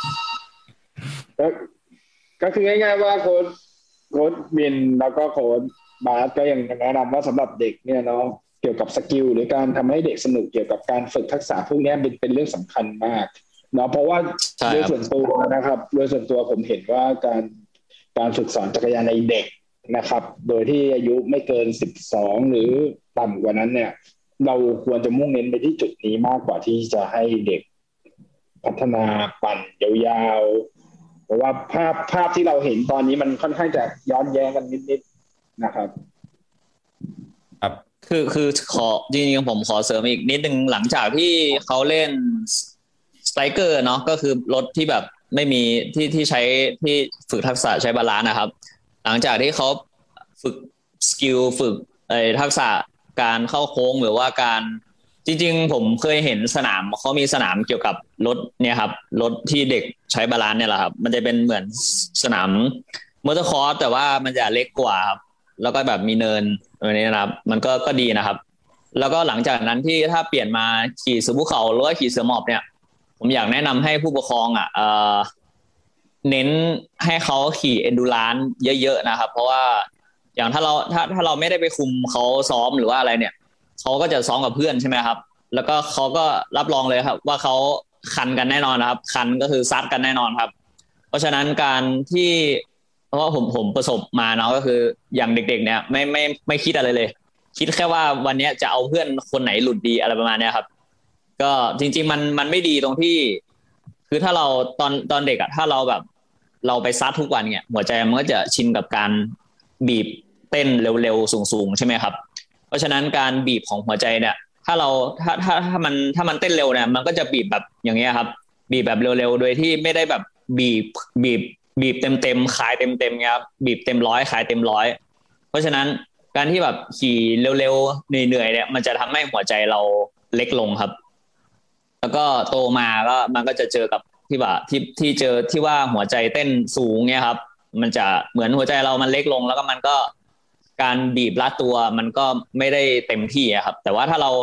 ก็คือง่ายๆว่าโค้ชวินแล้วก็โค้ชบาสก็ยังแนะนำว่าสำหรับเด็กเนี่ยเนาะเกี่ยวกับสกิลหรือการทำให้เด็กสนุกเกี่ยวกับการฝึกทักษะพวกนี้เป็นเรื่องสำคัญมากเนาะเพราะว่าโดยส่วนตัวนะครับโดยส่วนตัวผมเห็นว่าการฝึกสอนจักรยานในเด็กนะครับโดยที่อายุไม่เกิน12หรือต่ำกว่านั้นเนี่ยเราควรจะมุ่งเน้นไปที่จุดนี้มากกว่าที่จะให้เด็กพัฒนาปั่นยาวๆเพราะว่าภาพที่เราเห็นตอนนี้มันค่อนข้างจะย้อนแย้งกันนิดๆนะครับครับคือขอจริงๆผมขอเสริมอีกนิดนึงหลังจากที่เขาเล่นสไตรเกอร์เนาะก็คือรถที่แบบไม่มีที่ใช้ที่ฝึกทักษะใช้บาลานซ์นะครับหลังจากที่เขาฝึกสกิลฝึกทักษะการเข้าโค้งหรือว่าการจริงๆผมเคยเห็นสนามเขามีสนามเกี่ยวกับรถเนี่ยครับรถที่เด็กใช้บาลานซ์เนี่ยแหละครับมันจะเป็นเหมือนสนามมอเตอร์คอร์สแต่ว่ามันจะเล็กกว่าครับแล้วก็แบบมีเนินแบบนี้นะครับมันก็ดีนะครับแล้วก็หลังจากนั้นที่ถ้าเปลี่ยนมาขี่เสือภูเขาหรือว่าขี่เสือหมอบเนี่ยผมอยากแนะนำให้ผู้ปกครองเน้นให้เขาขี่ endurance เยอะๆนะครับเพราะว่าอย่างถ้าเราไม่ได้ไปคุมเขาซ้อมหรือว่าอะไรเนี่ยเขาก็จะซ้อมกับเพื่อนใช่ไหมครับแล้วก็เขาก็รับรองเลยครับว่าเขาคันกันแน่นอนนะครับคันก็คือซัดกันแน่นอนครับเพราะฉะนั้นการที่เพราะว่าผมประสบมาเนาะก็คืออย่างเด็กๆเนี่ยไม่คิดอะไรเลยคิดแค่ว่าวันนี้จะเอาเพื่อนคนไหนหลุดดีอะไรประมาณนี้ครับก็จริงๆมันไม่ดีตรงที่คือถ้าเราตอนเด็กอะถ้าเราแบบเราไปซัดทุกวันเนี่ยหัวใจมันก็จะชินกับการบีบเต้นเร็วๆสูงๆใช่ไหมครับเพราะฉะนั้นการบีบของหัวใจเนี่ยถ้ามันเต้นเร็วเนี่ยมันก็จะบีบแบบอย่างเงี้ยครับบีบแบบเร็วๆโดยที่ไม่ได้แบบบีบเต็มขายเต็มเงี้ยครับบีบเต็ม100ขายเต็ม100เพราะฉะนั้นการที่แบบขี่เร็วๆเหนื่อยๆเนี่ยมันจะทำให้หัวใจเราเล็กลงครับแล้วก็โตมาก็มันก็จะเจอกับที่ว่าที่เจอที่ว่าหัวใจเต้นสูงเนี่ยครับมันจะเหมือนหัวใจเรามันเล็กลงแล้วก็มันก็การบีบรัดตัวมันก็ไม่ได้เต็มที่ครับแต่ว่าถ้าเรา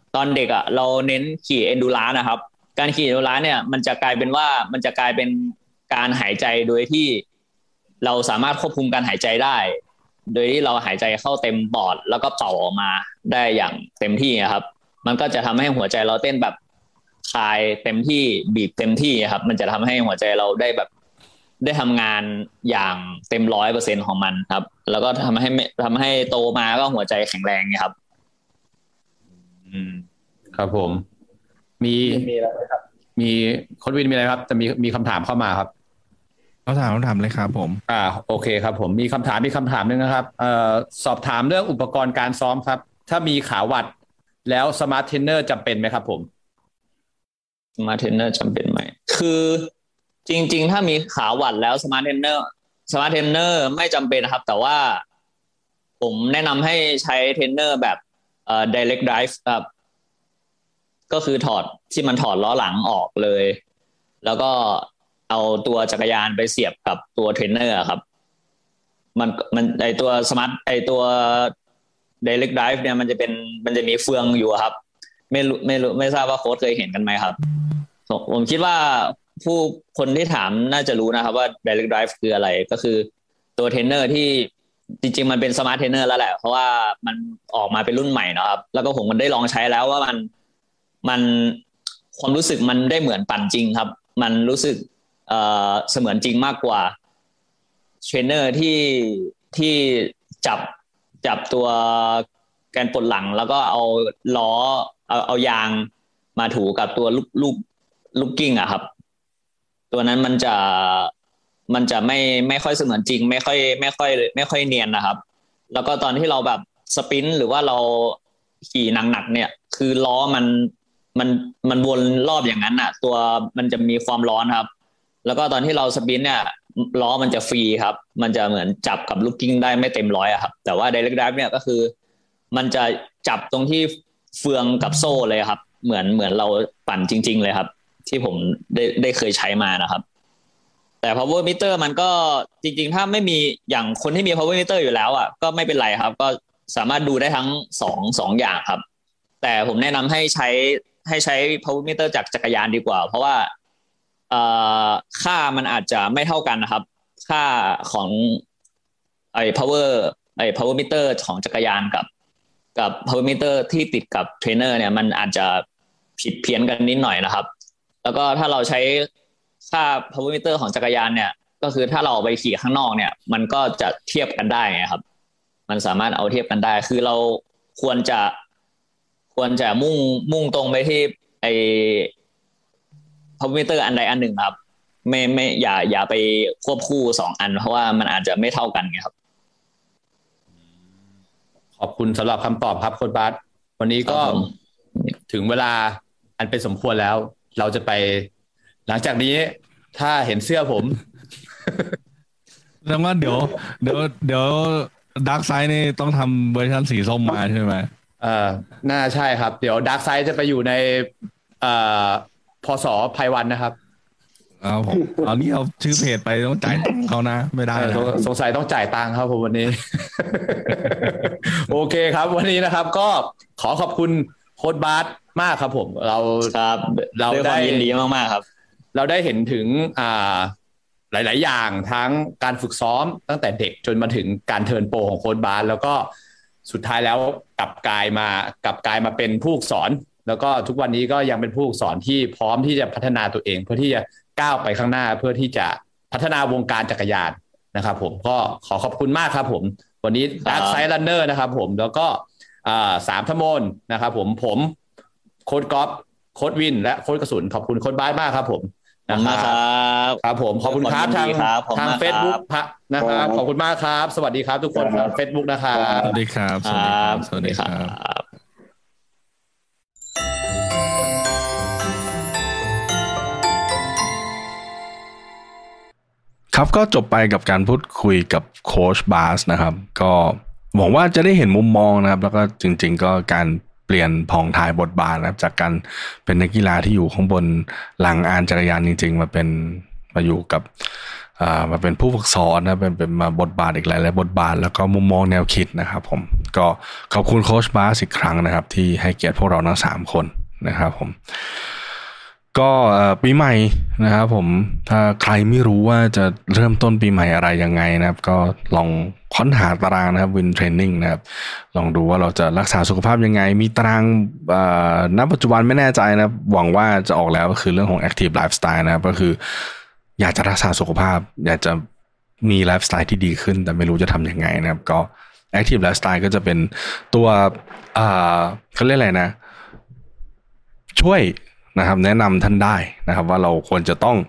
ตอนเด็กอ่ะเราเน้นขี่เอนดูรานนะครับการขี่เอนดูรานเนี่ยมันจะกลายเป็นการหายใจโดยที่เราสามารถควบคุมการหายใจได้โดยที่เราหายใจเข้าเต็มปอดแล้วก็เป่าออกมาได้อย่างเต็มที่ครับมันก็จะทำให้หัวใจเราเต้นแบบคลายเต็มที่บีบเต็มที่ครับมันจะทำให้หัวใจเราได้ทำงานอย่างเต็ม100%ของมันครับแล้วก็ทำให้โตมาก็หัวใจแข็งแรงครับครับผมมีอะไรครับมีคนวินมีอะไรครับจะมีคำถามเข้ามาครับคำถามเลยครับผมโอเคครับผมมีคำถามนึงนะครับสอบถามเรื่องอุปกรณ์การซ้อมครับถ้ามีขาวัดแล้วสมาร์ทเทรนเนอร์จำเป็นไหมครับผมสมาร์ทเทรนเนอร์จำเป็นไหมคือจริงๆถ้ามีขาวัดแล้วสมาร์ทเทรนเนอร์ไม่จำเป็นนะครับแต่ว่าผมแนะนำให้ใช้เทรนเนอร์แบบdirect drive ครับก็คือที่มันถอดล้อหลังออกเลยแล้วก็เอาตัวจักรยานไปเสียบกับตัวเทรนเนอร์ครับมันไอตัวตัว direct drive เนี่ยมันจะมีเฟืองอยู่ครับไม่ทราบว่าโค้ชเคยเห็นกันไหมครับผมคิดว่าคนที่ถามน่าจะรู้นะครับว่า direct drive คืออะไรก็คือตัวเทรนเนอร์ที่จริงๆมันเป็นสมาร์ทเทรนเนอร์แล้วแหละเพราะว่ามันออกมาเป็นรุ่นใหม่นะครับแล้วก็ผมได้ลองใช้แล้วว่ามันความรู้สึกมันได้เหมือนปั่นจริงครับมันรู้สึกเสมือนจริงมากกว่าเทรนเนอร์ที่จับตัวแกนปลดหลังแล้วก็เอาล้อเอายางมาถูกับตัวลูกกิ้งอะครับตัวนั้นมันจะไม่ค่อยเสมือนจริงไม่ค่อยเนียนนะครับแล้วก็ตอนที่เราแบบสปรินต์หรือว่าเราขี่หนักๆเนี่ยคือล้อมันวนรอบอย่างนั้นน่ะตัวมันจะมีความร้อนครับแล้วก็ตอนที่เราสปรินต์เนี่ยล้อมันจะฟรีครับมันจะเหมือนจับกับลูกกิ้งได้ไม่เต็มร้อยอะครับแต่ว่า direct drive เนี่ยก็คือมันจะจับตรงที่เฟืองกับโซ่เลยครับเหมือนเราปั่นจริงๆเลยครับที่ผมได้เคยใช้มานะครับแต่ power meter มันก็จริงๆถ้าไม่มีอย่างคนที่มี power meter อยู่แล้วอ่ะก็ไม่เป็นไรครับก็สามารถดูได้ทั้งสองอย่างครับแต่ผมแนะนำให้ใช้ power meter จากจักรยานดีกว่าเพราะว่าค่ามันอาจจะไม่เท่ากันนะครับค่าของpower meter ของจักรยานกับ power meter ที่ติดกับเทรนเนอร์เนี่ยมันอาจจะผิดเพี้ยนกันนิดหน่อยนะครับแล้วก็ถ้าเราใช้ค่า power meter ของจักรยานเนี่ยก็คือถ้าเราไปขี่ข้างนอกเนี่ยมันก็จะเทียบกันได้ไงครับมันสามารถเอาเทียบกันได้คือเราควรจะมุ่งตรงไปที่power meter อันใดอันหนึ่งครับไม่อย่าไปควบคู่2อันเพราะว่ามันอาจจะไม่เท่ากันไงครับขอบคุณสำหรับคำตอบครับโค้ชบาสวันนี้ก็ถึงเวลาอันเป็นสมควรแล้วเราจะไปหลังจากนี้ถ้าเห็นเสื้อผมแล้วก็เดี๋ยวดาร์กไซด์นี่ต้องทำเวอร์ชันสีส้มมาใช่ไหมน่าใช่ครับเดี๋ยวดาร์กไซด์จะไปอยู่ในพศไพวันนะครับผมเอานี่เอาชื่อเพจไปต้องจ่ายตังค์เขานะไม่ได้สงสัยต้องจ่ายตังค์ครับผมวันนี้ โอเคครับวันนี้นะครับก็ขอขอบคุณโค้ชบาสมากครับผมเราได้ยินดีมากๆครับเราได้เห็นถึงหลายๆอย่างทั้งการฝึกซ้อมตั้งแต่เด็กจนมาถึงการเทิร์นโปรของโค้ชบาสแล้วก็สุดท้ายแล้วกลับกลายมาเป็นผู้สอนแล้วก็ทุกวันนี้ก็ยังเป็นผู้สอนที่พร้อมที่จะพัฒนาตัวเองเพื่อที่จะก้าวไปข้างหน้าเพื่อที่จะพัฒนาวงการจักรยานนะครับผมก็ขอขอบคุณมากครับผมวันนี้ Dark Side Runner นะครับผมแล้วก็3 ทมนนะครับผมโค้ชก๊อฟโค้ชวินและโค้ชกระสุนขอบคุณโค้ชบาสมากครับผมนะครับผมขอบคุณครับทาง Facebook นะครับขอบคุณมากครับสวัสดีครับทุกคนทาง Facebook นะครับสวัสดีครับสวัสดีครับครับก็จบไปกับการพูดคุยกับโค้ชบาสนะครับก็หวังว่าจะได้เห็นมุมมองนะครับแล้วก็จริงๆก็การเปลี่ยนผ่องถ่ายบทบาทนะครับจากการเป็นนักกีฬาที่อยู่ข้างบนหลังอานจักรยานจริงๆมาอยู่กับมาเป็นผู้ฝึกสอนนะเป็นมาบทบาทอีกหลายบทบาทแล้วก็มุมมองแนวคิดนะครับผมก็ขอบคุณโค้ชบาสอีกครั้งนะครับที่ให้เกียรติพวกเราทั้ง3คนนะครับผมก็ปีใหม่นะครับผมถ้าใครไม่รู้ว่าจะเริ่มต้นปีใหม่อะไรยังไงนะครับก็ลองค้นหาตารางนะครับวินเทรนนิ่งนะครับลองดูว่าเราจะรักษาสุขภาพยังไงมีตารางณปัจจุบันไม่แน่ใจนะหวังว่าจะออกแล้วก็คือเรื่องของ Active Lifestyle นะครับก็คืออยากจะรักษาสุขภาพอยากจะมีไลฟ์สไตล์ที่ดีขึ้นแต่ไม่รู้จะทำยังไงนะครับก็ Active Lifestyle ก็จะเป็นตัวเขาเรียกอะไรนะช่วยนะครับแนะนำท่านได้นะครับว่าเราควรจะต้อง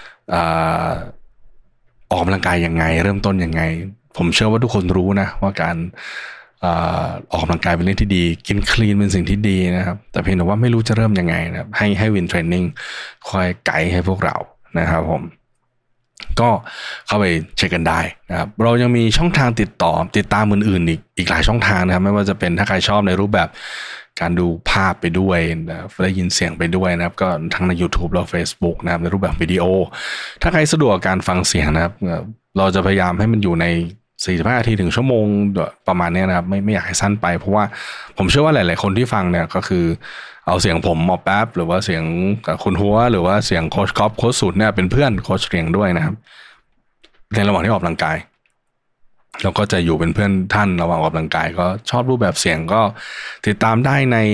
ออกกำลังกายยังไงเริ่มต้นยังไงผมเชื่อว่าทุกคนรู้นะว่าการออกกำลังกายเป็นเรื่องที่ดีกินคลีนเป็นสิ่งที่ดีนะครับแต่เพียงแต่ว่าไม่รู้จะเริ่มยังไงนะครับให้วินเทรนนิ่งคอยไกด์ให้พวกเรานะครับผมก็เข้าไปเช็คกันได้นะครับเรายังมีช่องทางติดตามอื่นๆอีกหลายช่องทางนะครับไม่ว่าจะเป็นถ้าใครชอบในรูปแบบการดูภาพไปด้วยได้ยินเสียงไปด้วยนะครับก็ทั้งใน YouTube และ Facebook นะครับในรูปแบบวิดีโอถ้าใครสะดวกการฟังเสียงนะครับเราจะพยายามให้มันอยู่ใน45นาทีถึงชั่วโมงประมาณนี้นะครับไม่อยากให้สั้นไปเพราะว่าผมเชื่อว่าหลายๆคนที่ฟังเนี่ยก็คือเอาเสียงผมหมอแป๊บหรือว่าเสียงคุณหัวหรือว่าเสียงโค้ชก๊อฟโค้ชสุดเนี่ยเป็นเพื่อนโค้ชเรียงด้วยนะครับในระหว่างที่ออกกำลังกายเราก็จะอยู่เป็นเพื่อนท่านระหว่างออกกำลังกายก็ชอบรูปแบบเสียงก็ติดตามได้ใน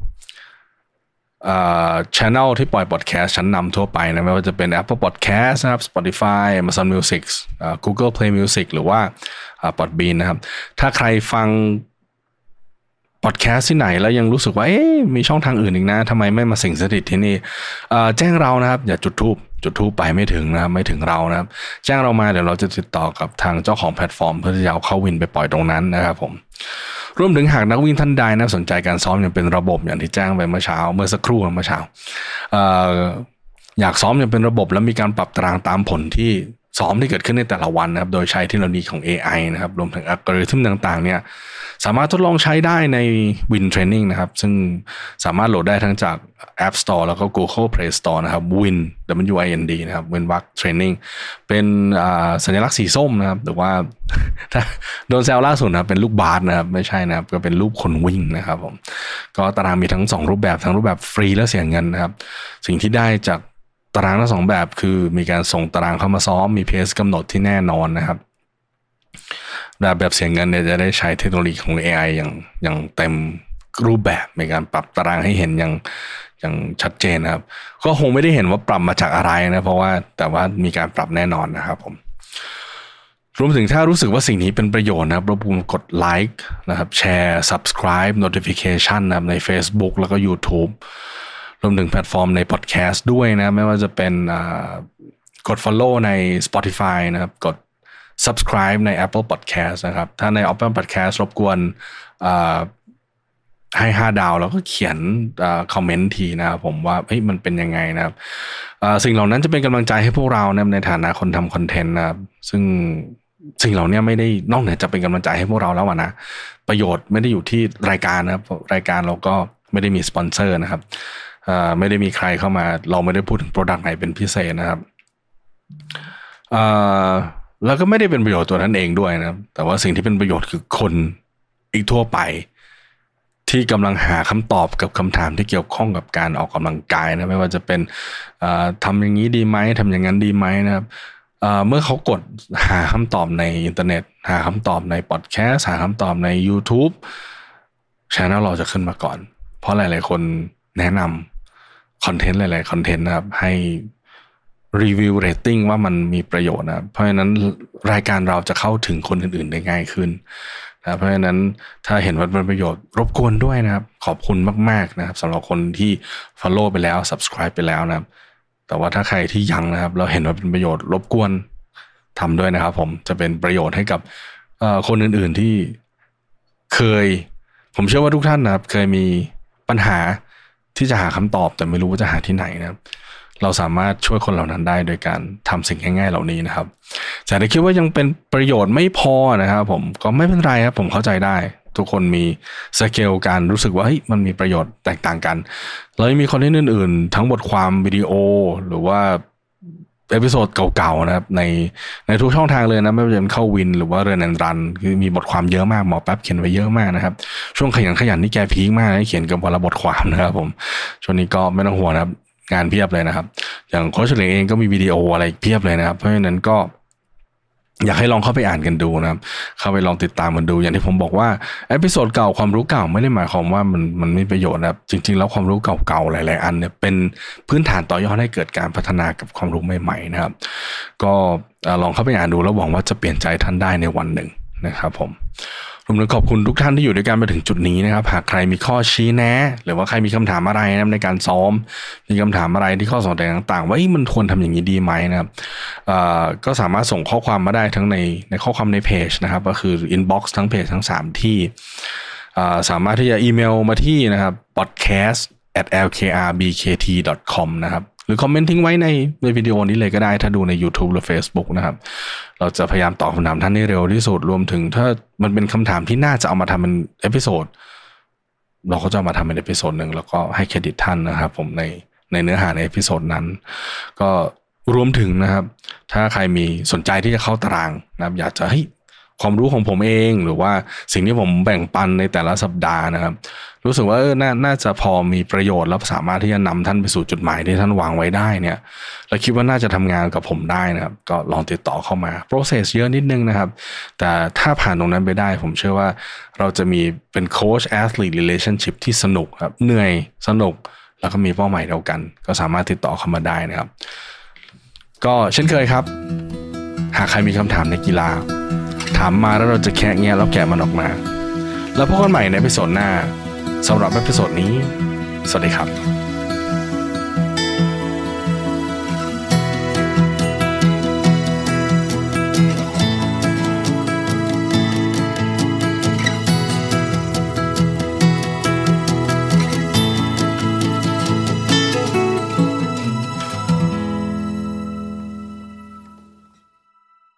channel ที่ปล่อยพอดแคสต์ชั้นนำทั่วไปนะไม่ว่าจะเป็น Apple Podcast นะครับ Spotify Amazon Music Google Play Music หรือว่าPodbean นะครับถ้าใครฟังพอดแคสต์ที่ไหนแล้วยังรู้สึกว่ามีช่องทางอื่นอีกนะทำไมไม่มาสิงสถิตที่นี่แจ้งเรานะครับอย่าจุดทูปไปไม่ถึงนะครับไม่ถึงเรานะครับแจ้งเรามาเดี๋ยวเราจะติดต่อกับทางเจ้าของแพลตฟอร์มเพื่อที่จะเอาเข้าวินไปปล่อยตรงนั้นนะครับผมรวมถึงหากนักวิ่งท่านใดนะสนใจการซ้อมอย่างเป็นระบบอย่างที่แจ้งไปเมื่อสักครู่เมื่อเช้าอยากซ้อมอย่างเป็นระบบแล้วมีการปรับตารางตามผลที่ซ้อมที่เกิดขึ้นในแต่ละวันนะครับโดยใช้เทคโนโลยีของ AI นะครับรวมถึงอัลกอริทึมต่างๆเนี่ยสามารถทดลองใช้ได้ใน Win Training นะครับซึ่งสามารถโหลดได้ทั้งจาก App Store แล้วก็ Google Play Store นะครับ Win WIND นะครับ Winwak Training เป็นสัญลักษณ์สีส้มนะครับหรือว่าถ้าโดนแซวล่าสุดนะเป็นลูกบาสนะครับไม่ใช่นะครับก็เป็นรูปคนวิ่งนะครับผมก็ตารางมีทั้ง2รูปแบบทั้งรูปแบบฟรีและเสียเงินนะครับสิ่งที่ได้จากตารางทั้ง2แบบคือมีการส่งตารางเข้ามาซ้อมมีเพสกำหนดที่แน่นอนนะครับแบบเสียเงินเนี่ยจะได้ใช้เทคโนโลยีของ AI อย่างเต็มรูปแบบในการปรับตารางให้เห็นอย่างชัดเจนนะครับก็คงไม่ได้เห็นว่าปรับมาจากอะไรนะเพราะว่าแต่ว่ามีการปรับแน่นอนนะครับผมรวมถึงถ้ารู้สึกว่าสิ่งนี้เป็นประโยชน์นะครับรบกวนกดไลค์นะครับแชร์ Subscribe Notification นะครับใน Facebook แล้วก็ YouTube รวมถึงแพลตฟอร์มใน Podcast ด้วยนะไม่ว่าจะเป็นกด Follow ใน Spotify นะครับกดsubscribe ใน Apple Podcast นะครับถ้าใน Apple Podcast รบกวนให้5 ดาวแล้วก็เขียนคอมเมนต์ทีนะครับผมว่ามันเป็นยังไงนะครับสิ่งเหล่านั้นจะเป็นกำลังใจให้พวกเราในฐานะคนทำคอนเทนต์นะครับซึ่งสิ่งเหล่านี้ไม่ได้นอกเหนือจะเป็นกำลังใจให้พวกเราแล้วนะประโยชน์ไม่ได้อยู่ที่รายการนะครับรายการเราก็ไม่ได้มีสปอนเซอร์นะครับไม่ได้มีใครเข้ามาเราไม่ได้พูดถึงโปรดักต์ไหนเป็นพิเศษนะครับแล้วก็ไม่ได้เป็นประโยชน์ตัวนั้นเองด้วยนะครับแต่ว่าสิ่งที่เป็นประโยชน์คือคนอีกทั่วไปที่กำลังหาคำตอบกับคำถามที่เกี่ยวข้องกับการออกกำลังกายนะไม่ว่าจะเป็นทำอย่างนี้ดีไหมทำอย่างนั้นดีไหมนะครับเมื่อเขากดหาคำตอบในอินเทอร์เน็ตหาคำตอบในพอดแคสต์หาคำตอบใน YouTube Channel เราจะขึ้นมาก่อนเพราะหลายๆคนแนะนำคอนเทนต์หลายๆคอนเทนต์นะครับให้รีวิวเรตติ้งว่ามันมีประโยชน์นะเพราะฉะนั้นรายการเราจะเข้าถึงคนอื่นๆได้ง่ายขึ้นนะเพราะฉะนั้นถ้าเห็นว่าเป็นประโยชน์รบกวนด้วยนะครับขอบคุณมากๆนะครับสำหรับคนที่ follow ไปแล้ว subscribe ไปแล้วนะครับแต่ว่าถ้าใครที่ยังนะครับเราเห็นว่าเป็นประโยชน์รบกวนทำด้วยนะครับผมจะเป็นประโยชน์ให้กับคนอื่นๆที่ผมเชื่อว่าทุกท่านนะครับเคยมีปัญหาที่จะหาคำตอบแต่ไม่รู้ว่าจะหาที่ไหนนะครับเราสามารถช่วยคนเหล่านั้นได้โดยการทำสิ่งง่ายๆเหล่านี้นะครับแต่ถ้าคิดว่ายังเป็นประโยชน์ไม่พอนะครับผมก็ไม่เป็นไรครับผมเข้าใจได้ทุกคนมีสเกลการรู้สึกว่ามันมีประโยชน์แตกต่างกันแล้วมีคอนเทนต์อื่นๆทั้งบทความวิดีโอหรือว่าเอพิโซดเก่าๆนะครับในทุกช่องทางเลยนะไม่ว่าจะเป็นเข้าวินหรือว่าเรนแอนด์รันคือมีบทความเยอะมากหมอแป๊บเขียนไว้เยอะมากนะครับช่วงขยันนี่แกพีคมากนะเขียนกับวันละบทความนะครับผมช่วงนี้ก็ไม่ต้องห่วงนะครับงานเพียบเลยนะครับอย่างโค้ชเหลงเองก็มีวิดีโออะไรเพียบเลยนะครับเพราะฉะนั้นก็อยากให้ลองเข้าไปอ่านกันดูนะครับเข้าไปลองติดตามกันดูอย่างที่ผมบอกว่าเอพิโซดเก่าความรู้เก่าไม่ได้หมายความว่ามันไม่ประโยชน์นะครับจริงๆแล้วความรู้เก่าๆหลายๆอันเนี่ยเป็นพื้นฐานต่อยอดให้เกิดการพัฒนากับความรู้ใหม่ๆนะครับก็ลองเข้าไปอ่านดูแล้วหวังว่าจะเปลี่ยนใจท่านได้ในวันหนึ่งนะครับผมรวมถึงขอบคุณทุกท่านที่อยู่ด้วยกันมาถึงจุดนี้นะครับหากใครมีข้อชี้แนะหรือว่าใครมีคำถามอะไรนะในการซ้อมมีคำถามอะไรที่ข้อสงสัยต่างๆว่ามันควรทำอย่างนี้ดีไหมนะครับก็สามารถส่งข้อความมาได้ทั้งในข้อความในเพจนะครับก็คือ inbox ทั้งเพจทั้ง3ที่สามารถที่จะอีเมลมาที่นะครับ podcast@lkrbkt.com นะครับหรือคอมเมนต์ทิ้งไว้ในวิดีโอนี้เลยก็ได้ถ้าดูใน YouTube หรือ Facebook นะครับเราจะพยายามตอบคำถามท่านให้เร็วที่สุดรวมถึงถ้ามันเป็นคำถามที่น่าจะเอามาทำเป็นเอพิโซดเราก็จะเอามาทำเป็นเอพิโซดหนึ่งแล้วก็ให้เครดิตท่านนะครับผมในเนื้อหาในเอพิโซดนั้นก็รวมถึงนะครับถ้าใครมีสนใจที่จะเข้าตารางนะครับอยากจะความรู้ของผมเองหรือว่าสิ่งที่ผมแบ่งปันในแต่ละสัปดาห์นะครับรู้สึกว่าน่าจะพอมีประโยชน์และสามารถที่จะนำท่านไปสู่จุดหมายที่ท่านวางไว้ได้เนี่ยและคิดว่าน่าจะทำงานกับผมได้นะครับก็ลองติดต่อเข้ามา process เยอะนิดนึงนะครับแต่ถ้าผ่านตรงนั้นไปได้ผมเชื่อว่าเราจะมีเป็น coach athlete relationship ที่สนุกครับเหนื่อยสนุกแล้วก็มีเป้าหมายเดียวกันก็สามารถติดต่อเข้ามาได้นะครับก็เช่นเคยครับหากใครมีคำถามในกีฬาถามมาแล้วเราจะแคะแงะแล้วแกะมันออกมาแล้วพบกันใหม่ในเอพิโซดหน้าสำหรับเอพิโซดนี้สวัสดีครับ